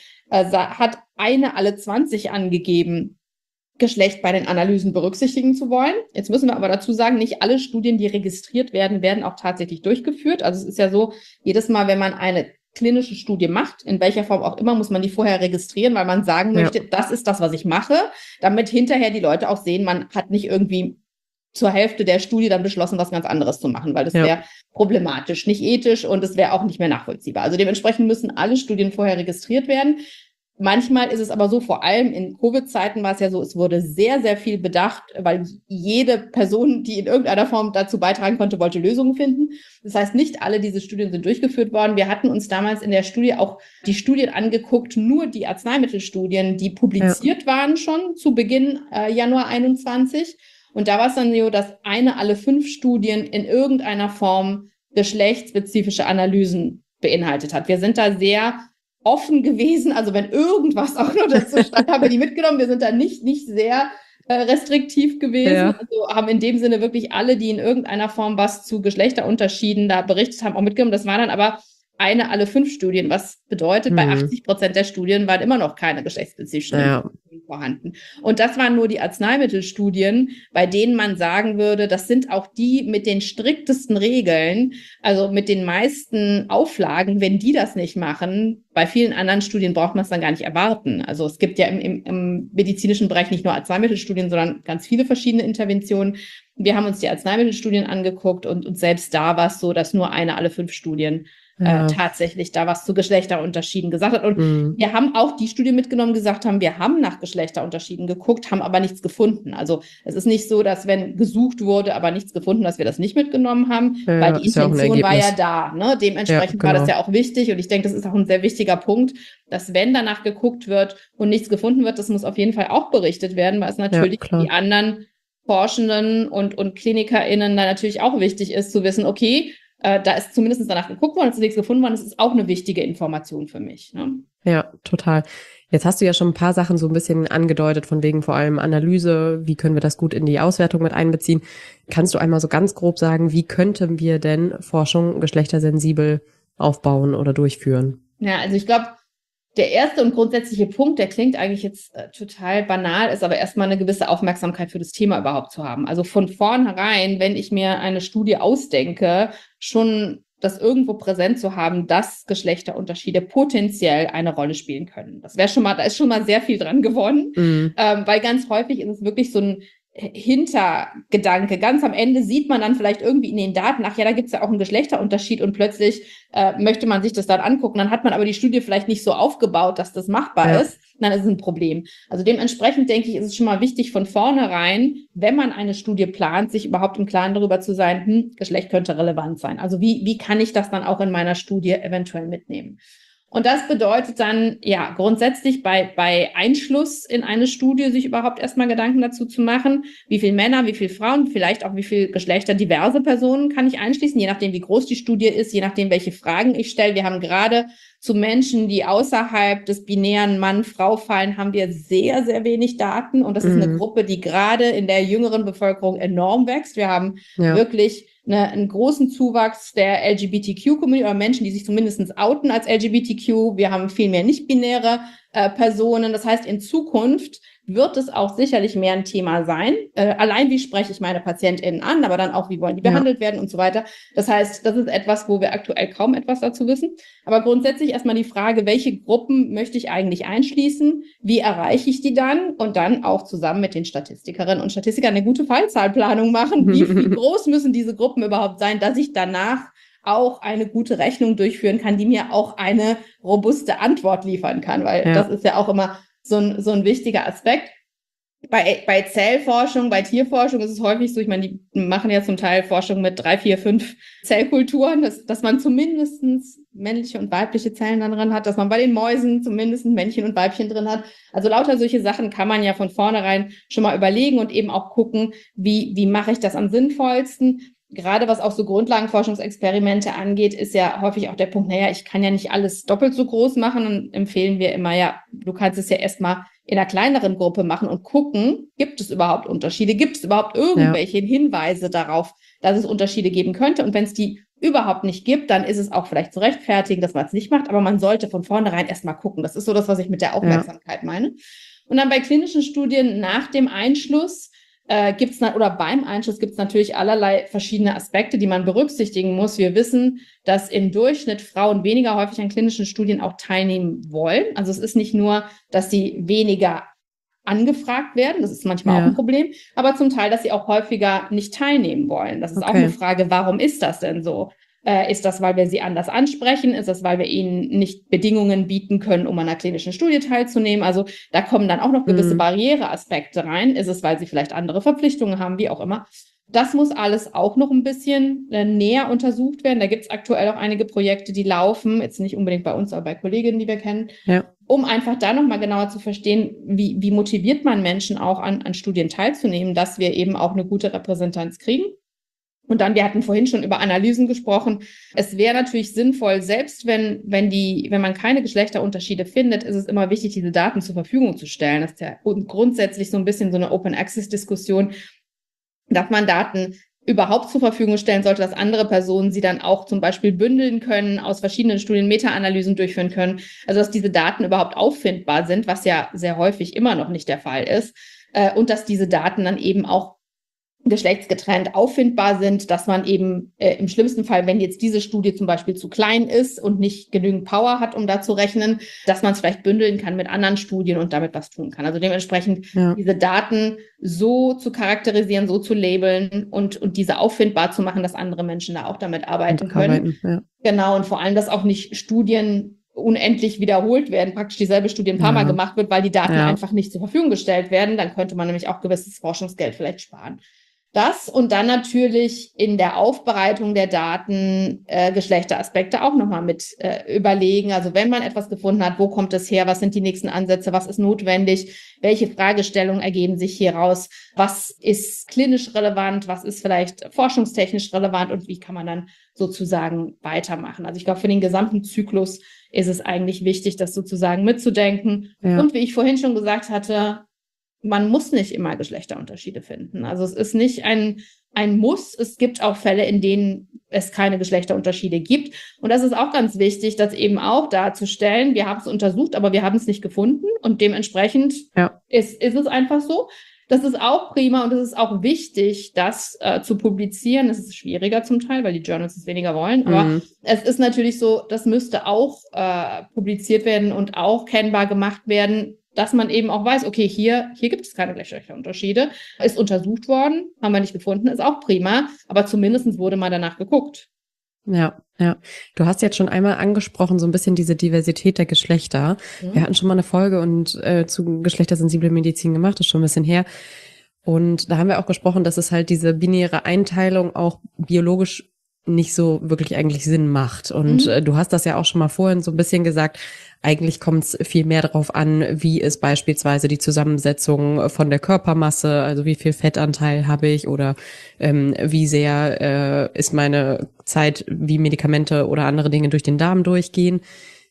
hat eine alle 20 angegeben, Geschlecht bei den Analysen berücksichtigen zu wollen. Jetzt müssen wir aber dazu sagen, nicht alle Studien, die registriert werden, werden auch tatsächlich durchgeführt. Also es ist ja so, jedes Mal, wenn man eine klinische Studie macht, in welcher Form auch immer, muss man die vorher registrieren, weil man sagen möchte, das ist das, was ich mache, damit hinterher die Leute auch sehen, man hat nicht irgendwie zur Hälfte der Studie dann beschlossen, was ganz anderes zu machen, weil das wäre problematisch, nicht ethisch und es wäre auch nicht mehr nachvollziehbar. Also dementsprechend müssen alle Studien vorher registriert werden. Manchmal ist es aber so, vor allem in Covid-Zeiten war es ja so, es wurde sehr, sehr viel bedacht, weil jede Person, die in irgendeiner Form dazu beitragen konnte, wollte Lösungen finden. Das heißt, nicht alle diese Studien sind durchgeführt worden. Wir hatten uns damals in der Studie auch die Studien angeguckt, nur die Arzneimittelstudien, die publiziert waren schon zu Beginn Januar 21. Und da war es dann so, dass alle 5 Studien in irgendeiner Form geschlechtsspezifische Analysen beinhaltet hat. Wir sind da sehr offen gewesen, also wenn irgendwas auch noch dazu stand, haben wir die mitgenommen. Wir sind da nicht sehr restriktiv gewesen. Also haben in dem Sinne wirklich alle, die in irgendeiner Form was zu Geschlechterunterschieden da berichtet haben, auch mitgenommen. Das waren dann aber alle 5 Studien, was bedeutet, bei 80% der Studien waren immer noch keine geschlechtsspezifischen Informationen vorhanden. Und das waren nur die Arzneimittelstudien, bei denen man sagen würde, das sind auch die mit den striktesten Regeln, also mit den meisten Auflagen. Wenn die das nicht machen, bei vielen anderen Studien braucht man es dann gar nicht erwarten. Also es gibt ja im medizinischen Bereich nicht nur Arzneimittelstudien, sondern ganz viele verschiedene Interventionen. Wir haben uns die Arzneimittelstudien angeguckt und selbst da war es so, dass nur alle 5 Studien tatsächlich da was zu Geschlechterunterschieden gesagt hat. Und wir haben auch die Studie mitgenommen, gesagt haben, wir haben nach Geschlechterunterschieden geguckt, haben aber nichts gefunden. Also es ist nicht so, dass wenn gesucht wurde, aber nichts gefunden, dass wir das nicht mitgenommen haben, weil die Intention war ja da. Ne? Dementsprechend war das ja auch wichtig. Und ich denke, das ist auch ein sehr wichtiger Punkt, dass wenn danach geguckt wird und nichts gefunden wird, das muss auf jeden Fall auch berichtet werden, weil es natürlich die anderen Forschenden und KlinikerInnen da natürlich auch wichtig ist, zu wissen, okay, da ist zumindest danach geguckt worden, es ist nichts gefunden worden, das ist auch eine wichtige Information für mich. Ne? Ja, total. Jetzt hast du ja schon ein paar Sachen so ein bisschen angedeutet, von wegen vor allem Analyse, wie können wir das gut in die Auswertung mit einbeziehen. Kannst du einmal so ganz grob sagen, wie könnten wir denn Forschung geschlechtersensibel aufbauen oder durchführen? Ja, also ich glaube, der erste und grundsätzliche Punkt, der klingt eigentlich jetzt total banal, ist aber erstmal eine gewisse Aufmerksamkeit für das Thema überhaupt zu haben. Also von vornherein, wenn ich mir eine Studie ausdenke, schon das irgendwo präsent zu haben, dass Geschlechterunterschiede potenziell eine Rolle spielen können. Das wäre schon mal, da ist schon mal sehr viel dran gewonnen, weil ganz häufig ist es wirklich so ein Hintergedanke. Ganz am Ende sieht man dann vielleicht irgendwie in den Daten, ach ja, da gibt es ja auch einen Geschlechterunterschied und plötzlich möchte man sich das dann angucken. Dann hat man aber die Studie vielleicht nicht so aufgebaut, dass das machbar ist. Dann ist es ein Problem. Also dementsprechend denke ich, ist es schon mal wichtig von vornherein, wenn man eine Studie plant, sich überhaupt im Klaren darüber zu sein, Geschlecht könnte relevant sein. Also wie kann ich das dann auch in meiner Studie eventuell mitnehmen? Und das bedeutet dann, ja, grundsätzlich bei Einschluss in eine Studie sich überhaupt erstmal Gedanken dazu zu machen, wie viele Männer, wie viele Frauen, vielleicht auch wie viele geschlechterdiverse Personen kann ich einschließen, je nachdem, wie groß die Studie ist, je nachdem, welche Fragen ich stelle. Wir haben gerade zu Menschen, die außerhalb des binären Mann-Frau fallen, haben wir sehr, sehr wenig Daten. Und das ist eine Gruppe, die gerade in der jüngeren Bevölkerung enorm wächst. Wir haben wirklich einen großen Zuwachs der LGBTQ-Community oder Menschen, die sich zumindest outen als LGBTQ. Wir haben viel mehr nicht-binäre Personen. Das heißt, in Zukunft wird es auch sicherlich mehr ein Thema sein. Allein, wie spreche ich meine PatientInnen an, aber dann auch, wie wollen die behandelt werden und so weiter. Das heißt, das ist etwas, wo wir aktuell kaum etwas dazu wissen. Aber grundsätzlich erstmal die Frage, welche Gruppen möchte ich eigentlich einschließen? Wie erreiche ich die dann? Und dann auch zusammen mit den Statistikerinnen und Statistikern eine gute Fallzahlplanung machen. Wie groß müssen diese Gruppen überhaupt sein, dass ich danach auch eine gute Rechnung durchführen kann, die mir auch eine robuste Antwort liefern kann, weil das ist ja auch immer so ein wichtiger Aspekt. Bei Zellforschung, bei Tierforschung ist es häufig so, ich meine, die machen ja zum Teil Forschung mit 3, 4, 5 Zellkulturen, dass man zumindest männliche und weibliche Zellen dann drin hat, dass man bei den Mäusen zumindest Männchen und Weibchen drin hat. Also lauter solche Sachen kann man ja von vornherein schon mal überlegen und eben auch gucken, wie mache ich das am sinnvollsten. Gerade was auch so Grundlagenforschungsexperimente angeht, ist ja häufig auch der Punkt, naja, ich kann ja nicht alles doppelt so groß machen, und empfehlen wir immer, ja, du kannst es ja erstmal in einer kleineren Gruppe machen und gucken, gibt es überhaupt Unterschiede? Gibt es überhaupt irgendwelche Hinweise darauf, dass es Unterschiede geben könnte? Und wenn es die überhaupt nicht gibt, dann ist es auch vielleicht zu rechtfertigen, dass man es nicht macht, aber man sollte von vornherein erstmal gucken. Das ist so das, was ich mit der Aufmerksamkeit meine. Und dann bei klinischen Studien nach dem Einschluss beim Einschluss gibt es natürlich allerlei verschiedene Aspekte, die man berücksichtigen muss. Wir wissen, dass im Durchschnitt Frauen weniger häufig an klinischen Studien auch teilnehmen wollen. Also es ist nicht nur, dass sie weniger angefragt werden. Das ist manchmal auch ein Problem. Aber zum Teil, dass sie auch häufiger nicht teilnehmen wollen. Das ist auch eine Frage, warum ist das denn so? Ist das, weil wir sie anders ansprechen? Ist das, weil wir ihnen nicht Bedingungen bieten können, um an einer klinischen Studie teilzunehmen? Also da kommen dann auch noch gewisse Barriereaspekte rein. Ist es, weil sie vielleicht andere Verpflichtungen haben, wie auch immer? Das muss alles auch noch ein bisschen näher untersucht werden. Da gibt es aktuell auch einige Projekte, die laufen, jetzt nicht unbedingt bei uns, aber bei Kolleginnen, die wir kennen, um einfach da nochmal genauer zu verstehen, wie motiviert man Menschen auch an Studien teilzunehmen, dass wir eben auch eine gute Repräsentanz kriegen. Und dann, wir hatten vorhin schon über Analysen gesprochen. Es wäre natürlich sinnvoll, selbst wenn man keine Geschlechterunterschiede findet, ist es immer wichtig, diese Daten zur Verfügung zu stellen. Das ist ja grundsätzlich so ein bisschen so eine Open-Access-Diskussion, dass man Daten überhaupt zur Verfügung stellen sollte, dass andere Personen sie dann auch zum Beispiel bündeln können, aus verschiedenen Studien Meta-Analysen durchführen können. Also dass diese Daten überhaupt auffindbar sind, was ja sehr häufig immer noch nicht der Fall ist. Und dass diese Daten dann eben auch geschlechtsgetrennt auffindbar sind, dass man eben im schlimmsten Fall, wenn jetzt diese Studie zum Beispiel zu klein ist und nicht genügend Power hat, um da zu rechnen, dass man es vielleicht bündeln kann mit anderen Studien und damit was tun kann. Also dementsprechend diese Daten so zu charakterisieren, so zu labeln und diese auffindbar zu machen, dass andere Menschen da auch damit arbeiten können. Genau, und vor allem, dass auch nicht Studien unendlich wiederholt werden, praktisch dieselbe Studie ein paar Mal gemacht wird, weil die Daten einfach nicht zur Verfügung gestellt werden. Dann könnte man nämlich auch gewisses Forschungsgeld vielleicht sparen. Das und dann natürlich in der Aufbereitung der Daten Geschlechteraspekte auch nochmal mit überlegen. Also wenn man etwas gefunden hat, wo kommt es her, was sind die nächsten Ansätze, was ist notwendig, welche Fragestellungen ergeben sich hieraus, was ist klinisch relevant, was ist vielleicht forschungstechnisch relevant und wie kann man dann sozusagen weitermachen. Also ich glaube, für den gesamten Zyklus ist es eigentlich wichtig, das sozusagen mitzudenken. Und wie ich vorhin schon gesagt hatte, man muss nicht immer Geschlechterunterschiede finden. Also es ist nicht ein Muss. Es gibt auch Fälle, in denen es keine Geschlechterunterschiede gibt. Und das ist auch ganz wichtig, das eben auch darzustellen. Wir haben es untersucht, aber wir haben es nicht gefunden. Und dementsprechend ist es einfach so. Das ist auch prima und es ist auch wichtig, das zu publizieren. Es ist schwieriger zum Teil, weil die Journals es weniger wollen. Aber es ist natürlich so, das müsste auch publiziert werden und auch kennbar gemacht werden, dass man eben auch weiß, okay, hier gibt es keine Geschlechterunterschiede. Ist untersucht worden, haben wir nicht gefunden, ist auch prima. Aber zumindest wurde mal danach geguckt. Ja. Du hast jetzt schon einmal angesprochen, so ein bisschen diese Diversität der Geschlechter. Wir hatten schon mal eine Folge zu geschlechtersensibler Medizin gemacht, das ist schon ein bisschen her. Und da haben wir auch gesprochen, dass es halt diese binäre Einteilung auch biologisch nicht so wirklich eigentlich Sinn macht. Und du hast das ja auch schon mal vorhin so ein bisschen gesagt, eigentlich kommt es viel mehr darauf an, wie ist beispielsweise die Zusammensetzung von der Körpermasse, also wie viel Fettanteil habe ich oder wie sehr ist meine Zeit, wie Medikamente oder andere Dinge durch den Darm durchgehen.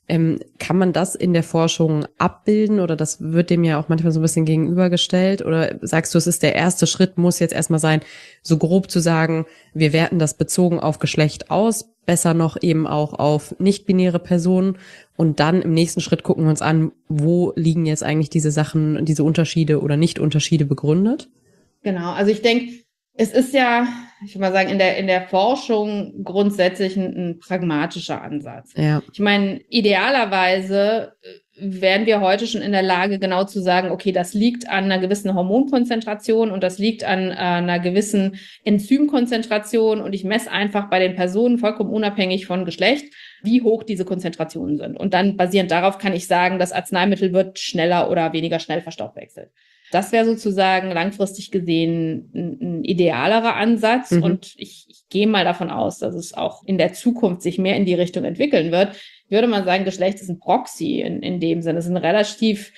Kann man das in der Forschung abbilden oder das wird dem ja auch manchmal so ein bisschen gegenübergestellt oder sagst du, es ist der erste Schritt, muss jetzt erstmal sein, so grob zu sagen, wir werten das bezogen auf Geschlecht aus, besser noch eben auch auf nicht-binäre Personen und dann im nächsten Schritt gucken wir uns an, wo liegen jetzt eigentlich diese Sachen, diese Unterschiede oder Nicht-Unterschiede begründet? Genau, also ich denke, es ist ja, ich würde mal sagen, in der Forschung grundsätzlich ein pragmatischer Ansatz. Ja. Ich meine, idealerweise wären wir heute schon in der Lage, genau zu sagen, okay, das liegt an einer gewissen Hormonkonzentration und das liegt an einer gewissen Enzymkonzentration und ich messe einfach bei den Personen vollkommen unabhängig von Geschlecht, wie hoch diese Konzentrationen sind. Und dann basierend darauf kann ich sagen, das Arzneimittel wird schneller oder weniger schnell verstoffwechselt. Das wäre sozusagen langfristig gesehen ein idealerer Ansatz. Und ich gehe mal davon aus, dass es auch in der Zukunft sich mehr in die Richtung entwickeln wird. Ich würde mal sagen, Geschlecht ist ein Proxy in dem Sinne. Es ist eine relativ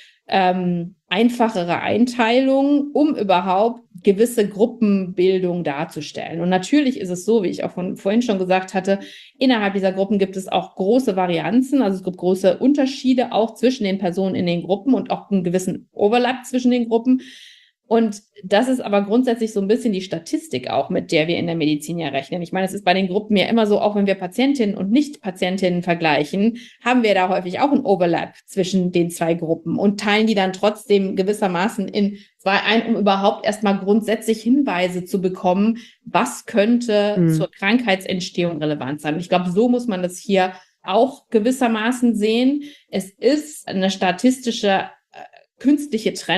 einfachere Einteilung, um überhaupt gewisse Gruppenbildung darzustellen. Und natürlich ist es so, wie ich auch vorhin schon gesagt hatte, innerhalb dieser Gruppen gibt es auch große Varianzen, also es gibt große Unterschiede auch zwischen den Personen in den Gruppen und auch einen gewissen Overlap zwischen den Gruppen. Und das ist aber grundsätzlich so ein bisschen die Statistik auch, mit der wir in der Medizin ja rechnen. Ich meine, es ist bei den Gruppen ja immer so, auch wenn wir Patientinnen und Nicht-Patientinnen vergleichen, haben wir da häufig auch einen Overlap zwischen den zwei Gruppen und teilen die dann trotzdem gewissermaßen in zwei ein, um überhaupt erstmal grundsätzlich Hinweise zu bekommen, was könnte zur Krankheitsentstehung relevant sein. Und ich glaube, so muss man das hier auch gewissermaßen sehen. Es ist eine statistische künstliche Trennung.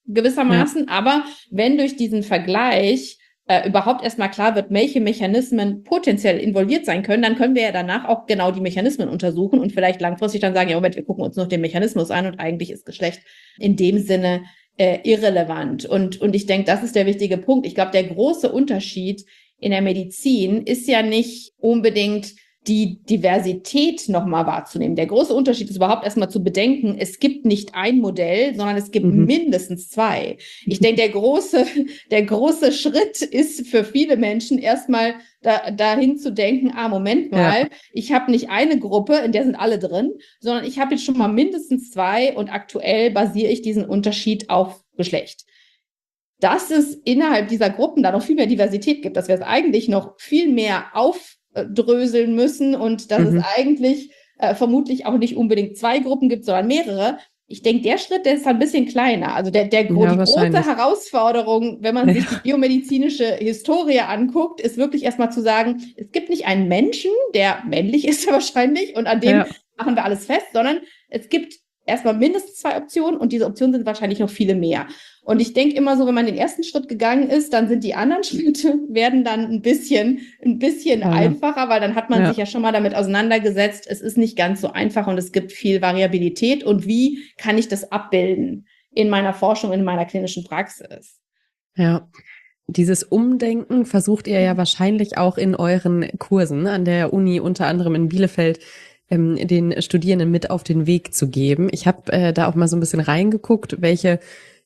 gewissermaßen. Ja. Aber wenn durch diesen Vergleich überhaupt erstmal klar wird, welche Mechanismen potenziell involviert sein können, dann können wir ja danach auch genau die Mechanismen untersuchen und vielleicht langfristig dann sagen, ja Moment, wir gucken uns noch den Mechanismus an und eigentlich ist Geschlecht in dem Sinne irrelevant. Und ich denke, das ist der wichtige Punkt. Ich glaube, der große Unterschied in der Medizin ist ja nicht unbedingt die Diversität nochmal wahrzunehmen. Der große Unterschied ist überhaupt erstmal zu bedenken, es gibt nicht ein Modell, sondern es gibt mindestens zwei. Ich denke, der große Schritt ist für viele Menschen erstmal dahin zu denken, Moment mal, ich habe nicht eine Gruppe, in der sind alle drin, sondern ich habe jetzt schon mal mindestens zwei und aktuell basiere ich diesen Unterschied auf Geschlecht. Dass es innerhalb dieser Gruppen da noch viel mehr Diversität gibt, dass wir es eigentlich noch viel mehr aufdröseln müssen und dass es eigentlich vermutlich auch nicht unbedingt zwei Gruppen gibt, sondern mehrere. Ich denke, der Schritt, der ist ein bisschen kleiner. Also die große Herausforderung, wenn man sich die biomedizinische Historie anguckt, ist wirklich erstmal zu sagen, es gibt nicht einen Menschen, der männlich ist wahrscheinlich und an dem machen wir alles fest, sondern es gibt erstmal mindestens zwei Optionen und diese Optionen sind wahrscheinlich noch viele mehr. Und ich denke immer so, wenn man den ersten Schritt gegangen ist, dann sind die anderen Schritte werden dann ein bisschen einfacher, weil dann hat man sich ja schon mal damit auseinandergesetzt. Es ist nicht ganz so einfach und es gibt viel Variabilität. Und wie kann ich das abbilden in meiner Forschung, in meiner klinischen Praxis? Ja. Dieses Umdenken versucht ihr ja wahrscheinlich auch in euren Kursen an der Uni, unter anderem in Bielefeld, den Studierenden mit auf den Weg zu geben. Ich habe da auch mal so ein bisschen reingeguckt, welche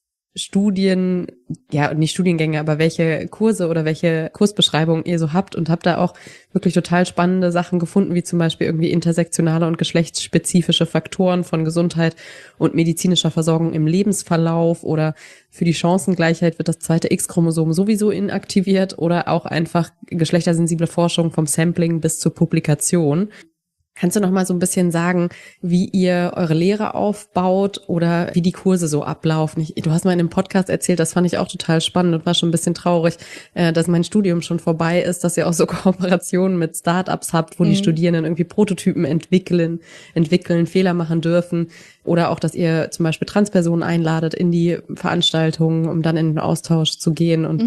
Studien, ja nicht Studiengänge, aber welche Kurse oder welche Kursbeschreibungen ihr so habt und habe da auch wirklich total spannende Sachen gefunden, wie zum Beispiel irgendwie intersektionale und geschlechtsspezifische Faktoren von Gesundheit und medizinischer Versorgung im Lebensverlauf oder für die Chancengleichheit wird das zweite X-Chromosom sowieso inaktiviert oder auch einfach geschlechtersensible Forschung vom Sampling bis zur Publikation. Kannst du noch mal so ein bisschen sagen, wie ihr eure Lehre aufbaut oder wie die Kurse so ablaufen? Du hast mal in einem Podcast erzählt, das fand ich auch total spannend und war schon ein bisschen traurig, dass mein Studium schon vorbei ist, dass ihr auch so Kooperationen mit Startups habt, wo die Studierenden irgendwie Prototypen entwickeln, Fehler machen dürfen oder auch, dass ihr zum Beispiel Transpersonen einladet in die Veranstaltungen, um dann in den Austausch zu gehen und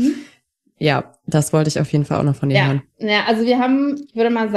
ja, das wollte ich auf jeden Fall auch noch von dir hören. Ja, also wir haben, ich würde mal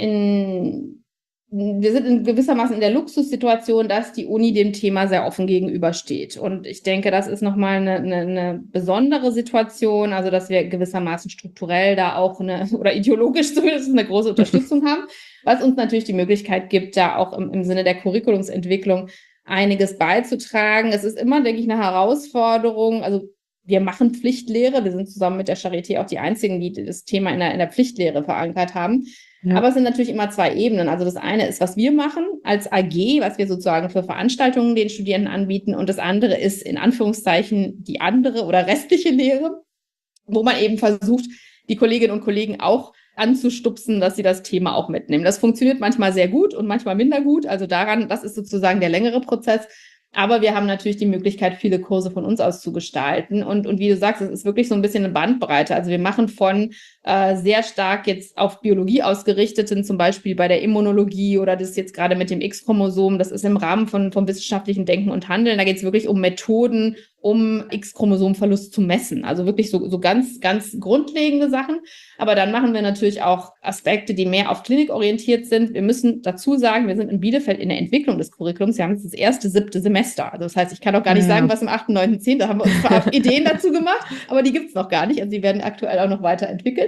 sagen, wir sind in gewissermaßen in der Luxussituation, dass die Uni dem Thema sehr offen gegenübersteht. Und ich denke, das ist nochmal eine besondere Situation, also dass wir gewissermaßen strukturell da auch oder ideologisch zumindest eine große Unterstützung haben, was uns natürlich die Möglichkeit gibt, da auch im Sinne der Curriculumsentwicklung einiges beizutragen. Es ist immer, denke ich, eine Herausforderung, also wir machen Pflichtlehre, wir sind zusammen mit der Charité auch die einzigen, die das Thema in der Pflichtlehre verankert haben. Ja. Aber es sind natürlich immer zwei Ebenen. Also das eine ist, was wir machen als AG, was wir sozusagen für Veranstaltungen den Studierenden anbieten. Und das andere ist in Anführungszeichen die andere oder restliche Lehre, wo man eben versucht, die Kolleginnen und Kollegen auch anzustupsen, dass sie das Thema auch mitnehmen. Das funktioniert manchmal sehr gut und manchmal minder gut. Also das ist sozusagen der längere Prozess. Aber wir haben natürlich die Möglichkeit, viele Kurse von uns aus zu gestalten. Und wie du sagst, es ist wirklich so ein bisschen eine Bandbreite. Also wir machen von sehr stark jetzt auf Biologie ausgerichteten, zum Beispiel bei der Immunologie oder das jetzt gerade mit dem X-Chromosom. Das ist im Rahmen vom wissenschaftlichen Denken und Handeln. Da geht es wirklich um Methoden, um X-Chromosomverlust zu messen. Also wirklich so ganz, ganz grundlegende Sachen. Aber dann machen wir natürlich auch Aspekte, die mehr auf Klinik orientiert sind. Wir müssen dazu sagen, wir sind in Bielefeld in der Entwicklung des Curriculums. Wir haben jetzt das erste 7. Semester. Also das heißt, ich kann auch gar nicht sagen, was im 8., 9., 10. Da haben wir uns zwar Ideen dazu gemacht, aber die gibt's noch gar nicht. Also die werden aktuell auch noch weiterentwickelt.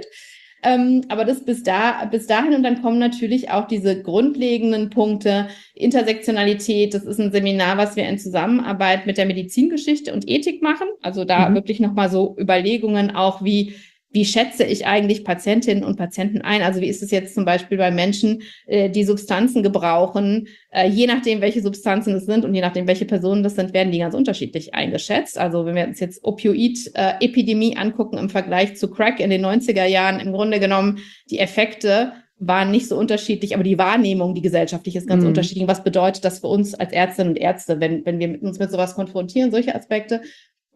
Aber das bis dahin und dann kommen natürlich auch diese grundlegenden Punkte, Intersektionalität, das ist ein Seminar, was wir in Zusammenarbeit mit der Medizingeschichte und Ethik machen, also da wirklich nochmal so Überlegungen auch, wie schätze ich eigentlich Patientinnen und Patienten ein? Also wie ist es jetzt zum Beispiel bei Menschen, die Substanzen gebrauchen? Je nachdem, welche Substanzen es sind und je nachdem, welche Personen das sind, werden die ganz unterschiedlich eingeschätzt. Also wenn wir uns jetzt Opioid-Epidemie angucken im Vergleich zu Crack in den 90er Jahren, im Grunde genommen, die Effekte waren nicht so unterschiedlich, aber die Wahrnehmung, die gesellschaftliche, ist ganz unterschiedlich. Was bedeutet das für uns als Ärztinnen und Ärzte, wenn wir uns mit sowas konfrontieren, solche Aspekte?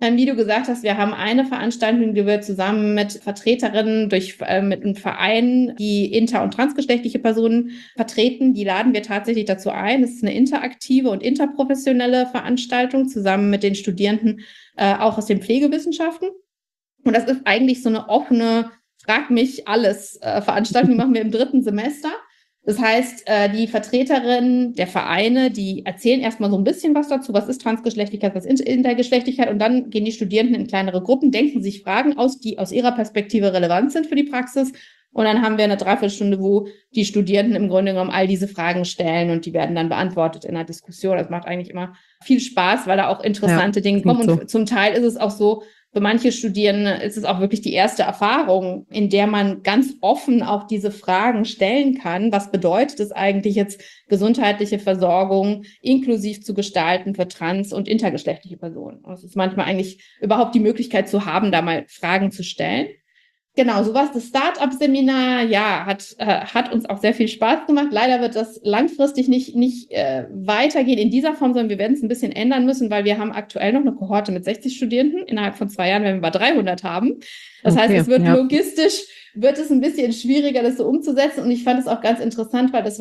Wie du gesagt hast, wir haben eine Veranstaltung, die wir zusammen mit Vertreterinnen mit einem Verein, die inter- und transgeschlechtliche Personen vertreten. Die laden wir tatsächlich dazu ein. Es ist eine interaktive und interprofessionelle Veranstaltung zusammen mit den Studierenden auch aus den Pflegewissenschaften. Und das ist eigentlich so eine offene Frag mich alles Veranstaltung, die machen wir im 3. Semester. Das heißt, die Vertreterinnen der Vereine, die erzählen erstmal so ein bisschen was dazu, was ist Transgeschlechtlichkeit, was ist Intergeschlechtlichkeit, und dann gehen die Studierenden in kleinere Gruppen, denken sich Fragen aus, die aus ihrer Perspektive relevant sind für die Praxis. Und dann haben wir eine Dreiviertelstunde, wo die Studierenden im Grunde genommen all diese Fragen stellen und die werden dann beantwortet in einer Diskussion. Das macht eigentlich immer viel Spaß, weil da auch interessante Dinge kommen. Und zum Teil ist es auch so, für manche Studierende ist es auch wirklich die erste Erfahrung, in der man ganz offen auch diese Fragen stellen kann. Was bedeutet es eigentlich jetzt, gesundheitliche Versorgung inklusiv zu gestalten für trans- und intergeschlechtliche Personen? Und es ist manchmal eigentlich überhaupt die Möglichkeit zu haben, da mal Fragen zu stellen. Genau, so was. Das Start-up-Seminar, ja, hat uns auch sehr viel Spaß gemacht. Leider wird das langfristig nicht weitergehen in dieser Form, sondern wir werden es ein bisschen ändern müssen, weil wir haben aktuell noch eine Kohorte mit 60 Studierenden. Innerhalb von 2 Jahren werden wir bei 300 haben. Das heißt, es wird logistisch, wird es ein bisschen schwieriger, das so umzusetzen. Und ich fand es auch ganz interessant, weil das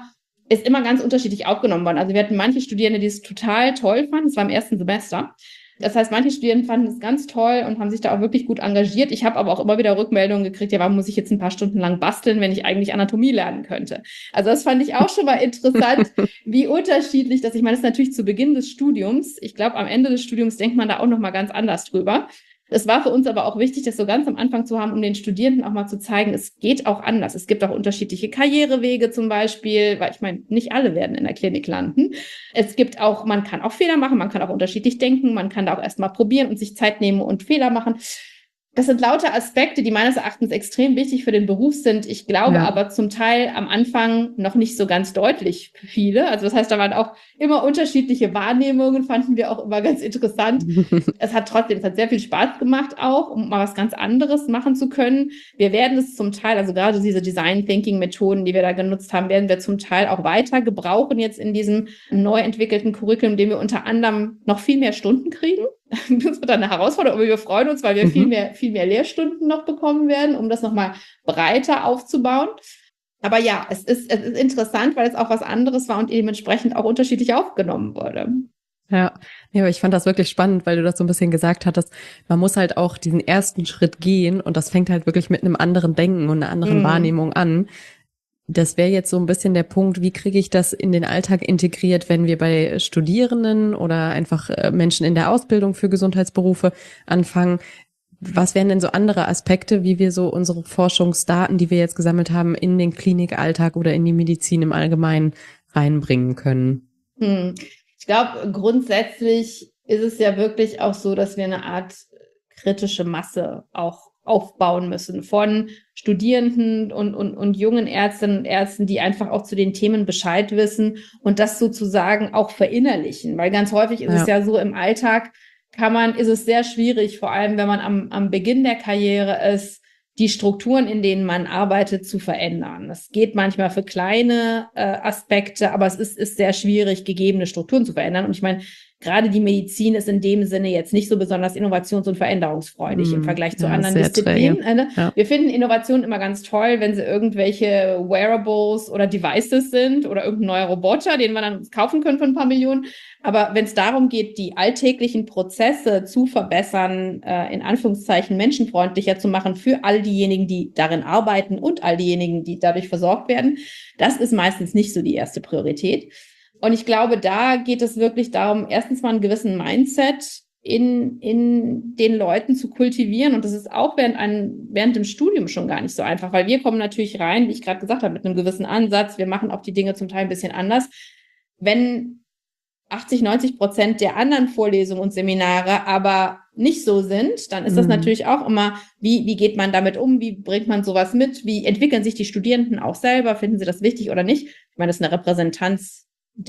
ist immer ganz unterschiedlich aufgenommen worden. Also wir hatten manche Studierende, die es total toll fanden. Das war im 1. Semester. Das heißt, manche Studierenden fanden es ganz toll und haben sich da auch wirklich gut engagiert. Ich habe aber auch immer wieder Rückmeldungen gekriegt, ja, warum muss ich jetzt ein paar Stunden lang basteln, wenn ich eigentlich Anatomie lernen könnte? Also das fand ich auch schon mal interessant, wie unterschiedlich das, ich meine, das ist natürlich zu Beginn des Studiums. Ich glaube, am Ende des Studiums denkt man da auch noch mal ganz anders drüber. Es war für uns aber auch wichtig, das so ganz am Anfang zu haben, um den Studierenden auch mal zu zeigen, es geht auch anders. Es gibt auch unterschiedliche Karrierewege zum Beispiel, weil ich meine, nicht alle werden in der Klinik landen. Es gibt auch, man kann auch Fehler machen, man kann auch unterschiedlich denken, man kann da auch erstmal probieren und sich Zeit nehmen und Fehler machen. Das sind lauter Aspekte, die meines Erachtens extrem wichtig für den Beruf sind. Ich glaube aber zum Teil am Anfang noch nicht so ganz deutlich für viele. Also das heißt, da waren auch immer unterschiedliche Wahrnehmungen, fanden wir auch immer ganz interessant. Es hat sehr viel Spaß gemacht auch, um mal was ganz anderes machen zu können. Wir werden es zum Teil, also gerade diese Design Thinking Methoden, die wir da genutzt haben, werden wir zum Teil auch weiter gebrauchen jetzt in diesem neu entwickelten Curriculum, dem wir unter anderem noch viel mehr Stunden kriegen. Das wird dann eine Herausforderung, aber wir freuen uns, weil wir viel mehr Lehrstunden noch bekommen werden, um das nochmal breiter aufzubauen. Aber ja, es ist interessant, weil es auch was anderes war und dementsprechend auch unterschiedlich aufgenommen wurde. Ja, aber ich fand das wirklich spannend, weil du das so ein bisschen gesagt hattest. Man muss halt auch diesen ersten Schritt gehen und das fängt halt wirklich mit einem anderen Denken und einer anderen Wahrnehmung an. Das wäre jetzt so ein bisschen der Punkt, wie kriege ich das in den Alltag integriert, wenn wir bei Studierenden oder einfach Menschen in der Ausbildung für Gesundheitsberufe anfangen? Was wären denn so andere Aspekte, wie wir so unsere Forschungsdaten, die wir jetzt gesammelt haben, in den Klinikalltag oder in die Medizin im Allgemeinen reinbringen können? Ich glaube, grundsätzlich ist es ja wirklich auch so, dass wir eine Art kritische Masse auch aufbauen müssen von Studierenden und jungen Ärztinnen und Ärzten, die einfach auch zu den Themen Bescheid wissen und das sozusagen auch verinnerlichen. Weil ganz häufig ist es ja so, im Alltag ist es sehr schwierig, vor allem wenn man am Beginn der Karriere ist, die Strukturen, in denen man arbeitet, zu verändern. Das geht manchmal für kleine Aspekte, aber es ist sehr schwierig, gegebene Strukturen zu verändern. Und ich meine, gerade die Medizin ist in dem Sinne jetzt nicht so besonders innovations- und veränderungsfreudig im Vergleich zu anderen Disziplinen. Wir finden Innovationen immer ganz toll, wenn sie irgendwelche Wearables oder Devices sind oder irgendein neuer Roboter, den wir dann kaufen können für ein paar Millionen. Aber wenn es darum geht, die alltäglichen Prozesse zu verbessern, in Anführungszeichen menschenfreundlicher zu machen für all diejenigen, die darin arbeiten und all diejenigen, die dadurch versorgt werden, das ist meistens nicht so die erste Priorität. Und ich glaube, da geht es wirklich darum, erstens mal einen gewissen Mindset in den Leuten zu kultivieren. Und das ist auch während dem Studium schon gar nicht so einfach, weil wir kommen natürlich rein, wie ich gerade gesagt habe, mit einem gewissen Ansatz. Wir machen auch die Dinge zum Teil ein bisschen anders. Wenn 80-90% der anderen Vorlesungen und Seminare aber nicht so sind, dann ist das natürlich auch immer, wie geht man damit um, wie bringt man sowas mit, wie entwickeln sich die Studierenden auch selber, finden sie das wichtig oder nicht? Ich meine, das ist eine Repräsentanz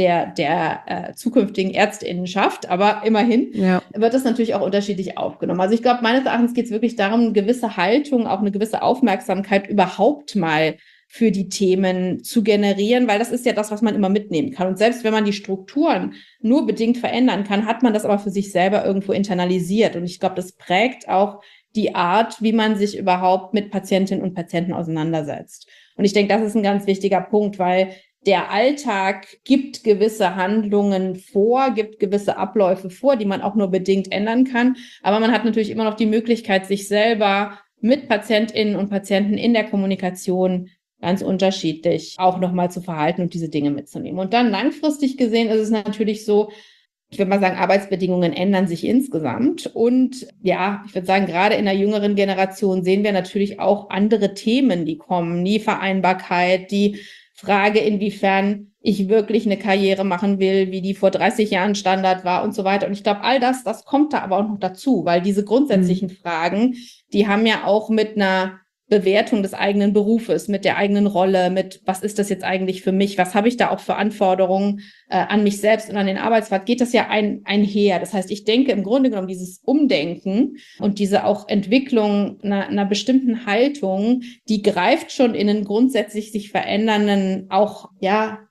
der zukünftigen Ärztinnenschaft, aber immerhin wird das natürlich auch unterschiedlich aufgenommen. Also ich glaube, meines Erachtens geht es wirklich darum, eine gewisse Haltung, auch eine gewisse Aufmerksamkeit überhaupt mal für die Themen zu generieren, weil das ist ja das, was man immer mitnehmen kann. Und selbst wenn man die Strukturen nur bedingt verändern kann, hat man das aber für sich selber irgendwo internalisiert. Und ich glaube, das prägt auch die Art, wie man sich überhaupt mit Patientinnen und Patienten auseinandersetzt. Und ich denke, das ist ein ganz wichtiger Punkt, weil der Alltag gibt gewisse Handlungen vor, gibt gewisse Abläufe vor, die man auch nur bedingt ändern kann. Aber man hat natürlich immer noch die Möglichkeit, sich selber mit PatientInnen und Patienten in der Kommunikation ganz unterschiedlich auch nochmal zu verhalten und diese Dinge mitzunehmen. Und dann langfristig gesehen ist es natürlich so, ich würde mal sagen, Arbeitsbedingungen ändern sich insgesamt. Und ja, ich würde sagen, gerade in der jüngeren Generation sehen wir natürlich auch andere Themen, die kommen. Die Vereinbarkeit, die Frage, inwiefern ich wirklich eine Karriere machen will, wie die vor 30 Jahren Standard war und so weiter. Und ich glaube, all das kommt da aber auch noch dazu, weil diese grundsätzlichen Fragen, die haben ja auch mit einer Bewertung des eigenen Berufes, mit der eigenen Rolle, mit was ist das jetzt eigentlich für mich, was habe ich da auch für Anforderungen an mich selbst und an den Arbeitsplatz, geht das ja einher. Das heißt, ich denke im Grunde genommen dieses Umdenken und diese auch Entwicklung einer bestimmten Haltung, die greift schon in einen grundsätzlich sich verändernden auch ja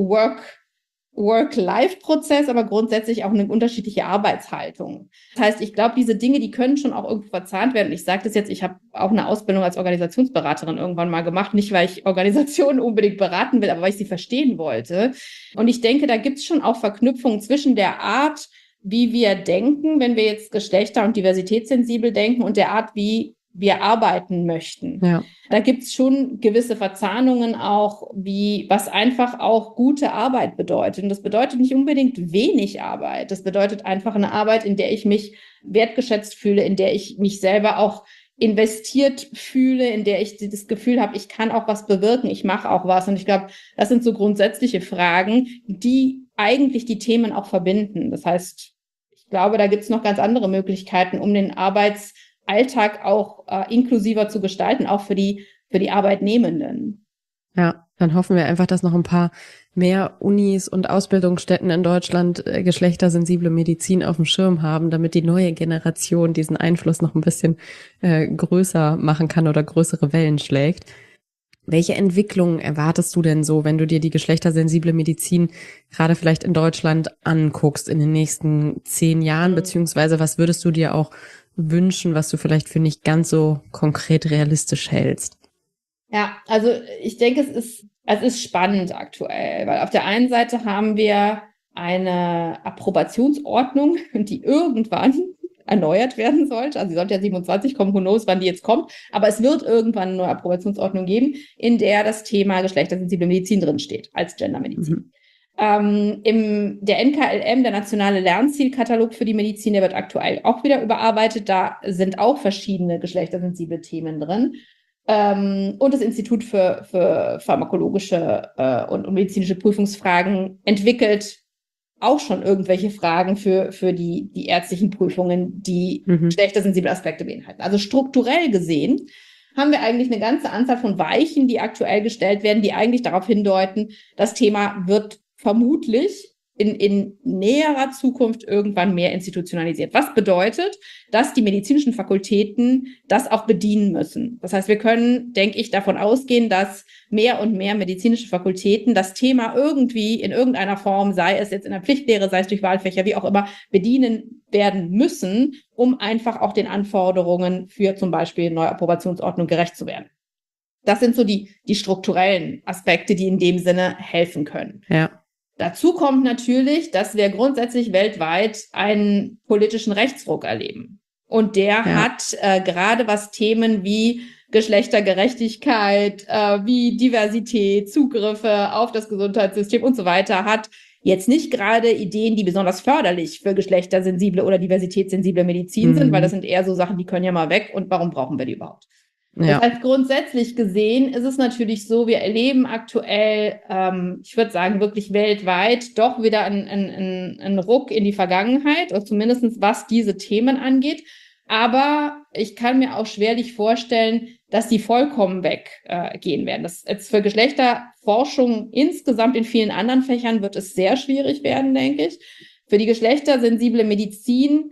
Work-Life-Prozess, aber grundsätzlich auch eine unterschiedliche Arbeitshaltung. Das heißt, ich glaube, diese Dinge, die können schon auch irgendwo verzahnt werden. Ich sage das jetzt, ich habe auch eine Ausbildung als Organisationsberaterin irgendwann mal gemacht, nicht weil ich Organisationen unbedingt beraten will, aber weil ich sie verstehen wollte. Und ich denke, da gibt es schon auch Verknüpfungen zwischen der Art, wie wir denken, wenn wir jetzt geschlechter- und diversitätssensibel denken, und der Art, wie wir arbeiten möchten. Ja. Da gibt's schon gewisse Verzahnungen auch, was einfach auch gute Arbeit bedeutet. Und das bedeutet nicht unbedingt wenig Arbeit. Das bedeutet einfach eine Arbeit, in der ich mich wertgeschätzt fühle, in der ich mich selber auch investiert fühle, in der ich das Gefühl habe, ich kann auch was bewirken, ich mache auch was. Und ich glaube, das sind so grundsätzliche Fragen, die eigentlich die Themen auch verbinden. Das heißt, ich glaube, da gibt's noch ganz andere Möglichkeiten, um den Arbeitsalltag auch inklusiver zu gestalten, auch für die Arbeitnehmenden. Ja, dann hoffen wir einfach, dass noch ein paar mehr Unis und Ausbildungsstätten in Deutschland geschlechtersensible Medizin auf dem Schirm haben, damit die neue Generation diesen Einfluss noch ein bisschen größer machen kann oder größere Wellen schlägt. Welche Entwicklungen erwartest du denn so, wenn du dir die geschlechtersensible Medizin gerade vielleicht in Deutschland anguckst in den nächsten 10 Jahren, beziehungsweise was würdest du dir auch wünschen, was du vielleicht für nicht ganz so konkret realistisch hältst? Ja, also ich denke, es ist spannend aktuell, weil auf der einen Seite haben wir eine Approbationsordnung, die irgendwann erneuert werden sollte. Also sie sollte ja 27 kommen, who knows, wann die jetzt kommt. Aber es wird irgendwann eine neue Approbationsordnung geben, in der das Thema geschlechtersensible Medizin drinsteht, als Gendermedizin. Der NKLM, der Nationale Lernzielkatalog für die Medizin, der wird aktuell auch wieder überarbeitet. Da sind auch verschiedene geschlechtersensible Themen drin. Und das Institut für pharmakologische und medizinische Prüfungsfragen entwickelt auch schon irgendwelche Fragen für die ärztlichen Prüfungen, die geschlechtersensible Aspekte beinhalten. Also strukturell gesehen haben wir eigentlich eine ganze Anzahl von Weichen, die aktuell gestellt werden, die eigentlich darauf hindeuten, das Thema wird vermutlich in näherer Zukunft irgendwann mehr institutionalisiert. Was bedeutet, dass die medizinischen Fakultäten das auch bedienen müssen. Das heißt, wir können, denke ich, davon ausgehen, dass mehr und mehr medizinische Fakultäten das Thema irgendwie in irgendeiner Form, sei es jetzt in der Pflichtlehre, sei es durch Wahlfächer, wie auch immer, bedienen werden müssen, um einfach auch den Anforderungen für zum Beispiel neue Approbationsordnung gerecht zu werden. Das sind so die strukturellen Aspekte, die in dem Sinne helfen können. Ja. Dazu kommt natürlich, dass wir grundsätzlich weltweit einen politischen Rechtsruck erleben. Und der hat gerade was Themen wie Geschlechtergerechtigkeit, wie Diversität, Zugriffe auf das Gesundheitssystem und so weiter, hat jetzt nicht gerade Ideen, die besonders förderlich für geschlechtersensible oder diversitätssensible Medizin sind, weil das sind eher so Sachen, die können ja mal weg und warum brauchen wir die überhaupt? Ja. Das heißt, grundsätzlich gesehen ist es natürlich so, wir erleben aktuell, ich würde sagen, wirklich weltweit doch wieder einen Ruck in die Vergangenheit, oder zumindest was diese Themen angeht. Aber ich kann mir auch schwerlich vorstellen, dass die vollkommen weggehen werden. Das jetzt für Geschlechterforschung insgesamt in vielen anderen Fächern wird es sehr schwierig werden, denke ich. Für die geschlechtersensible Medizin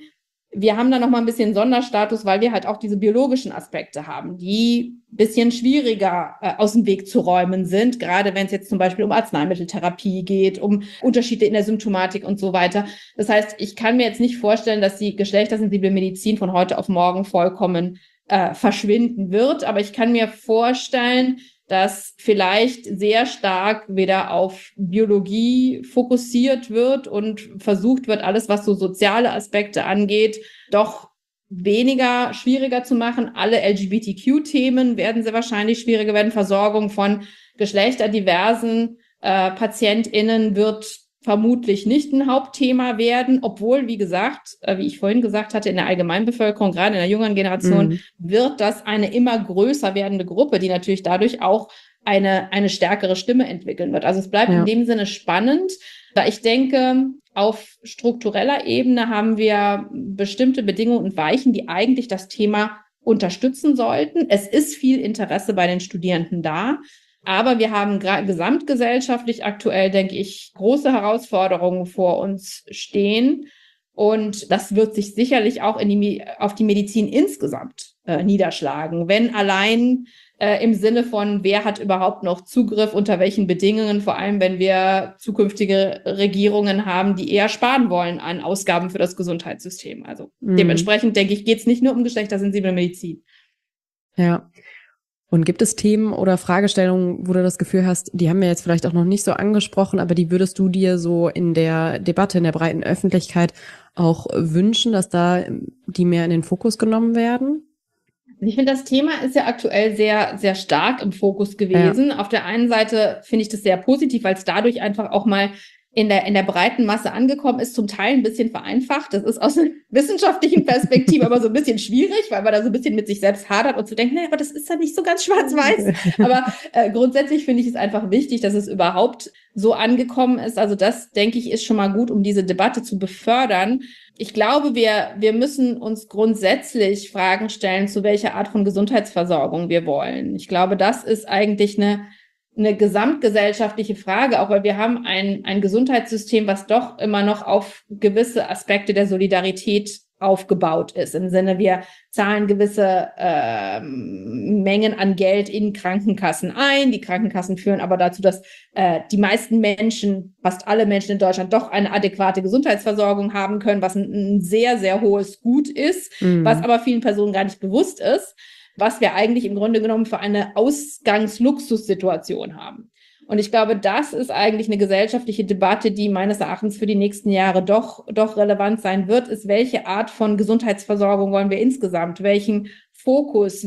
wir haben da nochmal ein bisschen Sonderstatus, weil wir halt auch diese biologischen Aspekte haben, die ein bisschen schwieriger aus dem Weg zu räumen sind, gerade wenn es jetzt zum Beispiel um Arzneimitteltherapie geht, um Unterschiede in der Symptomatik und so weiter. Das heißt, ich kann mir jetzt nicht vorstellen, dass die geschlechtersensible Medizin von heute auf morgen vollkommen verschwinden wird, aber ich kann mir vorstellen, dass vielleicht sehr stark wieder auf Biologie fokussiert wird und versucht wird, alles, was so soziale Aspekte angeht, doch weniger schwieriger zu machen. Alle LGBTQ-Themen werden sehr wahrscheinlich schwieriger werden. Versorgung von geschlechterdiversen PatientInnen wird vermutlich nicht ein Hauptthema werden, obwohl, wie gesagt, wie ich vorhin gesagt hatte, in der Allgemeinbevölkerung, gerade in der jüngeren Generation, wird das eine immer größer werdende Gruppe, die natürlich dadurch auch eine stärkere Stimme entwickeln wird. Also es bleibt in dem Sinne spannend, da ich denke, auf struktureller Ebene haben wir bestimmte Bedingungen und Weichen, die eigentlich das Thema unterstützen sollten. Es ist viel Interesse bei den Studierenden da. Aber wir haben gesamtgesellschaftlich aktuell, denke ich, große Herausforderungen vor uns stehen. Und das wird sich sicherlich auch auf die Medizin insgesamt niederschlagen. Wenn allein im Sinne von, wer hat überhaupt noch Zugriff, unter welchen Bedingungen, vor allem wenn wir zukünftige Regierungen haben, die eher sparen wollen an Ausgaben für das Gesundheitssystem. Also dementsprechend, denke ich, geht es nicht nur um geschlechtersensible Medizin. Ja. Und gibt es Themen oder Fragestellungen, wo du das Gefühl hast, die haben wir jetzt vielleicht auch noch nicht so angesprochen, aber die würdest du dir so in der Debatte, in der breiten Öffentlichkeit auch wünschen, dass da die mehr in den Fokus genommen werden? Ich finde, das Thema ist ja aktuell sehr, sehr stark im Fokus gewesen. Ja. Auf der einen Seite finde ich das sehr positiv, weil es dadurch einfach auch mal in der breiten Masse angekommen ist, zum Teil ein bisschen vereinfacht. Das ist aus einer wissenschaftlichen Perspektive aber so ein bisschen schwierig, weil man da so ein bisschen mit sich selbst hadert und zu denken, naja, aber das ist ja nicht so ganz schwarz-weiß. Aber grundsätzlich finde ich es einfach wichtig, dass es überhaupt so angekommen ist. Also das, denke ich, ist schon mal gut, um diese Debatte zu befördern. Ich glaube, wir müssen uns grundsätzlich Fragen stellen, zu welcher Art von Gesundheitsversorgung wir wollen. Ich glaube, das ist eigentlich eine gesamtgesellschaftliche Frage, auch weil wir haben ein Gesundheitssystem, was doch immer noch auf gewisse Aspekte der Solidarität aufgebaut ist. Im Sinne, wir zahlen gewisse Mengen an Geld in Krankenkassen ein. Die Krankenkassen führen aber dazu, dass die meisten Menschen, fast alle Menschen in Deutschland, doch eine adäquate Gesundheitsversorgung haben können, was ein sehr, sehr hohes Gut ist, was aber vielen Personen gar nicht bewusst ist, was wir eigentlich im Grunde genommen für eine Ausgangsluxussituation haben. Und ich glaube, das ist eigentlich eine gesellschaftliche Debatte, die meines Erachtens für die nächsten Jahre doch relevant sein wird, ist, welche Art von Gesundheitsversorgung wollen wir insgesamt, welchen Fokus,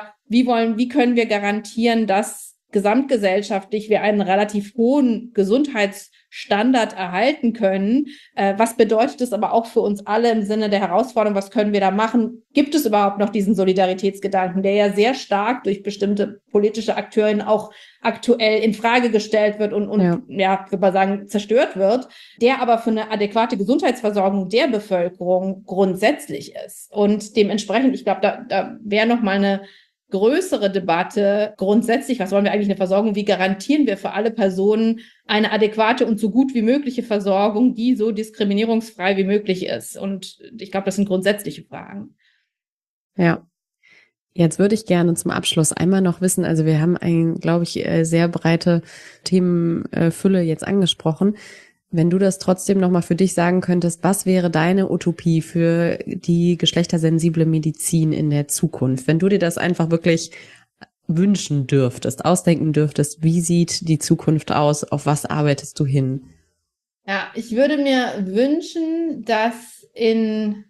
wie können wir garantieren, dass gesamtgesellschaftlich wir einen relativ hohen Gesundheitsstandard erhalten können. Was bedeutet es aber auch für uns alle im Sinne der Herausforderung? Was können wir da machen? Gibt es überhaupt noch diesen Solidaritätsgedanken, der ja sehr stark durch bestimmte politische Akteure auch aktuell in Frage gestellt wird und würde man sagen, zerstört wird, der aber für eine adäquate Gesundheitsversorgung der Bevölkerung grundsätzlich ist. Und dementsprechend, ich glaube, da wäre noch mal eine größere Debatte grundsätzlich, was wollen wir eigentlich eine Versorgung, wie garantieren wir für alle Personen eine adäquate und so gut wie mögliche Versorgung, die so diskriminierungsfrei wie möglich ist. Und ich glaube, das sind grundsätzliche Fragen. Ja. Jetzt würde ich gerne zum Abschluss einmal noch wissen, also wir haben glaube ich, sehr breite Themenfülle jetzt angesprochen. Wenn du das trotzdem nochmal für dich sagen könntest, was wäre deine Utopie für die geschlechtersensible Medizin in der Zukunft? Wenn du dir das einfach wirklich wünschen dürftest, ausdenken dürftest, wie sieht die Zukunft aus? Auf was arbeitest du hin? Ja, ich würde mir wünschen, dass in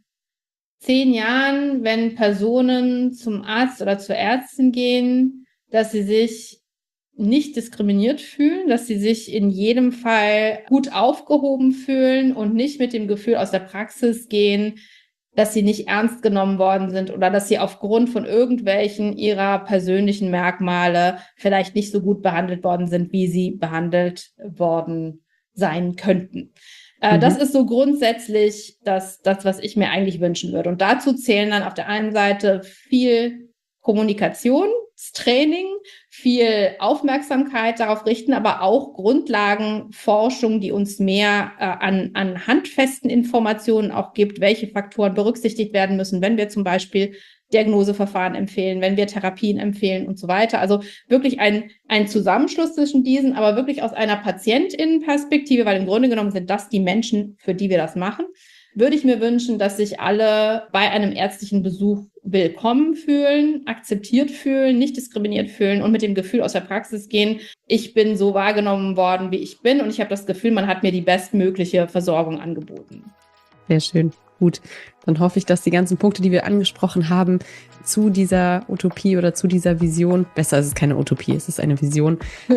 10 Jahren, wenn Personen zum Arzt oder zur Ärztin gehen, dass sie sich nicht diskriminiert fühlen, dass sie sich in jedem Fall gut aufgehoben fühlen und nicht mit dem Gefühl aus der Praxis gehen, dass sie nicht ernst genommen worden sind oder dass sie aufgrund von irgendwelchen ihrer persönlichen Merkmale vielleicht nicht so gut behandelt worden sind, wie sie behandelt worden sein könnten. Das ist so grundsätzlich das, was ich mir eigentlich wünschen würde. Und dazu zählen dann auf der einen Seite viel Kommunikationstraining, viel Aufmerksamkeit darauf richten, aber auch Grundlagenforschung, die uns mehr an handfesten Informationen auch gibt, welche Faktoren berücksichtigt werden müssen, wenn wir zum Beispiel Diagnoseverfahren empfehlen, wenn wir Therapien empfehlen und so weiter. Also wirklich ein Zusammenschluss zwischen diesen, aber wirklich aus einer PatientInnenperspektive, weil im Grunde genommen sind das die Menschen, für die wir das machen, würde ich mir wünschen, dass sich alle bei einem ärztlichen Besuch willkommen fühlen, akzeptiert fühlen, nicht diskriminiert fühlen und mit dem Gefühl aus der Praxis gehen, ich bin so wahrgenommen worden, wie ich bin und ich habe das Gefühl, man hat mir die bestmögliche Versorgung angeboten. Sehr schön. Gut, dann hoffe ich, dass die ganzen Punkte, die wir angesprochen haben, zu dieser Utopie oder zu dieser Vision, besser ist es keine Utopie, es ist eine Vision,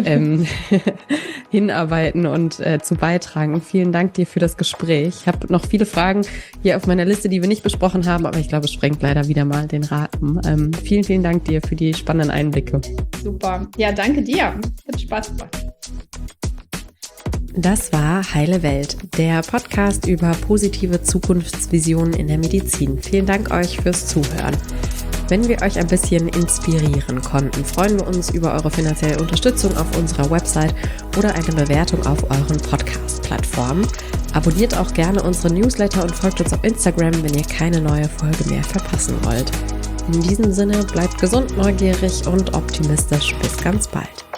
hinarbeiten und zu beitragen. Vielen Dank dir für das Gespräch. Ich habe noch viele Fragen hier auf meiner Liste, die wir nicht besprochen haben, aber ich glaube, es sprengt leider wieder mal den Rahmen. Vielen, vielen Dank dir für die spannenden Einblicke. Super. Ja, danke dir. Hat Spaß gemacht. Das war Heile Welt, der Podcast über positive Zukunftsvisionen in der Medizin. Vielen Dank euch fürs Zuhören. Wenn wir euch ein bisschen inspirieren konnten, freuen wir uns über eure finanzielle Unterstützung auf unserer Website oder eine Bewertung auf euren Podcast-Plattformen. Abonniert auch gerne unsere Newsletter und folgt uns auf Instagram, wenn ihr keine neue Folge mehr verpassen wollt. In diesem Sinne, bleibt gesund, neugierig und optimistisch. Bis ganz bald.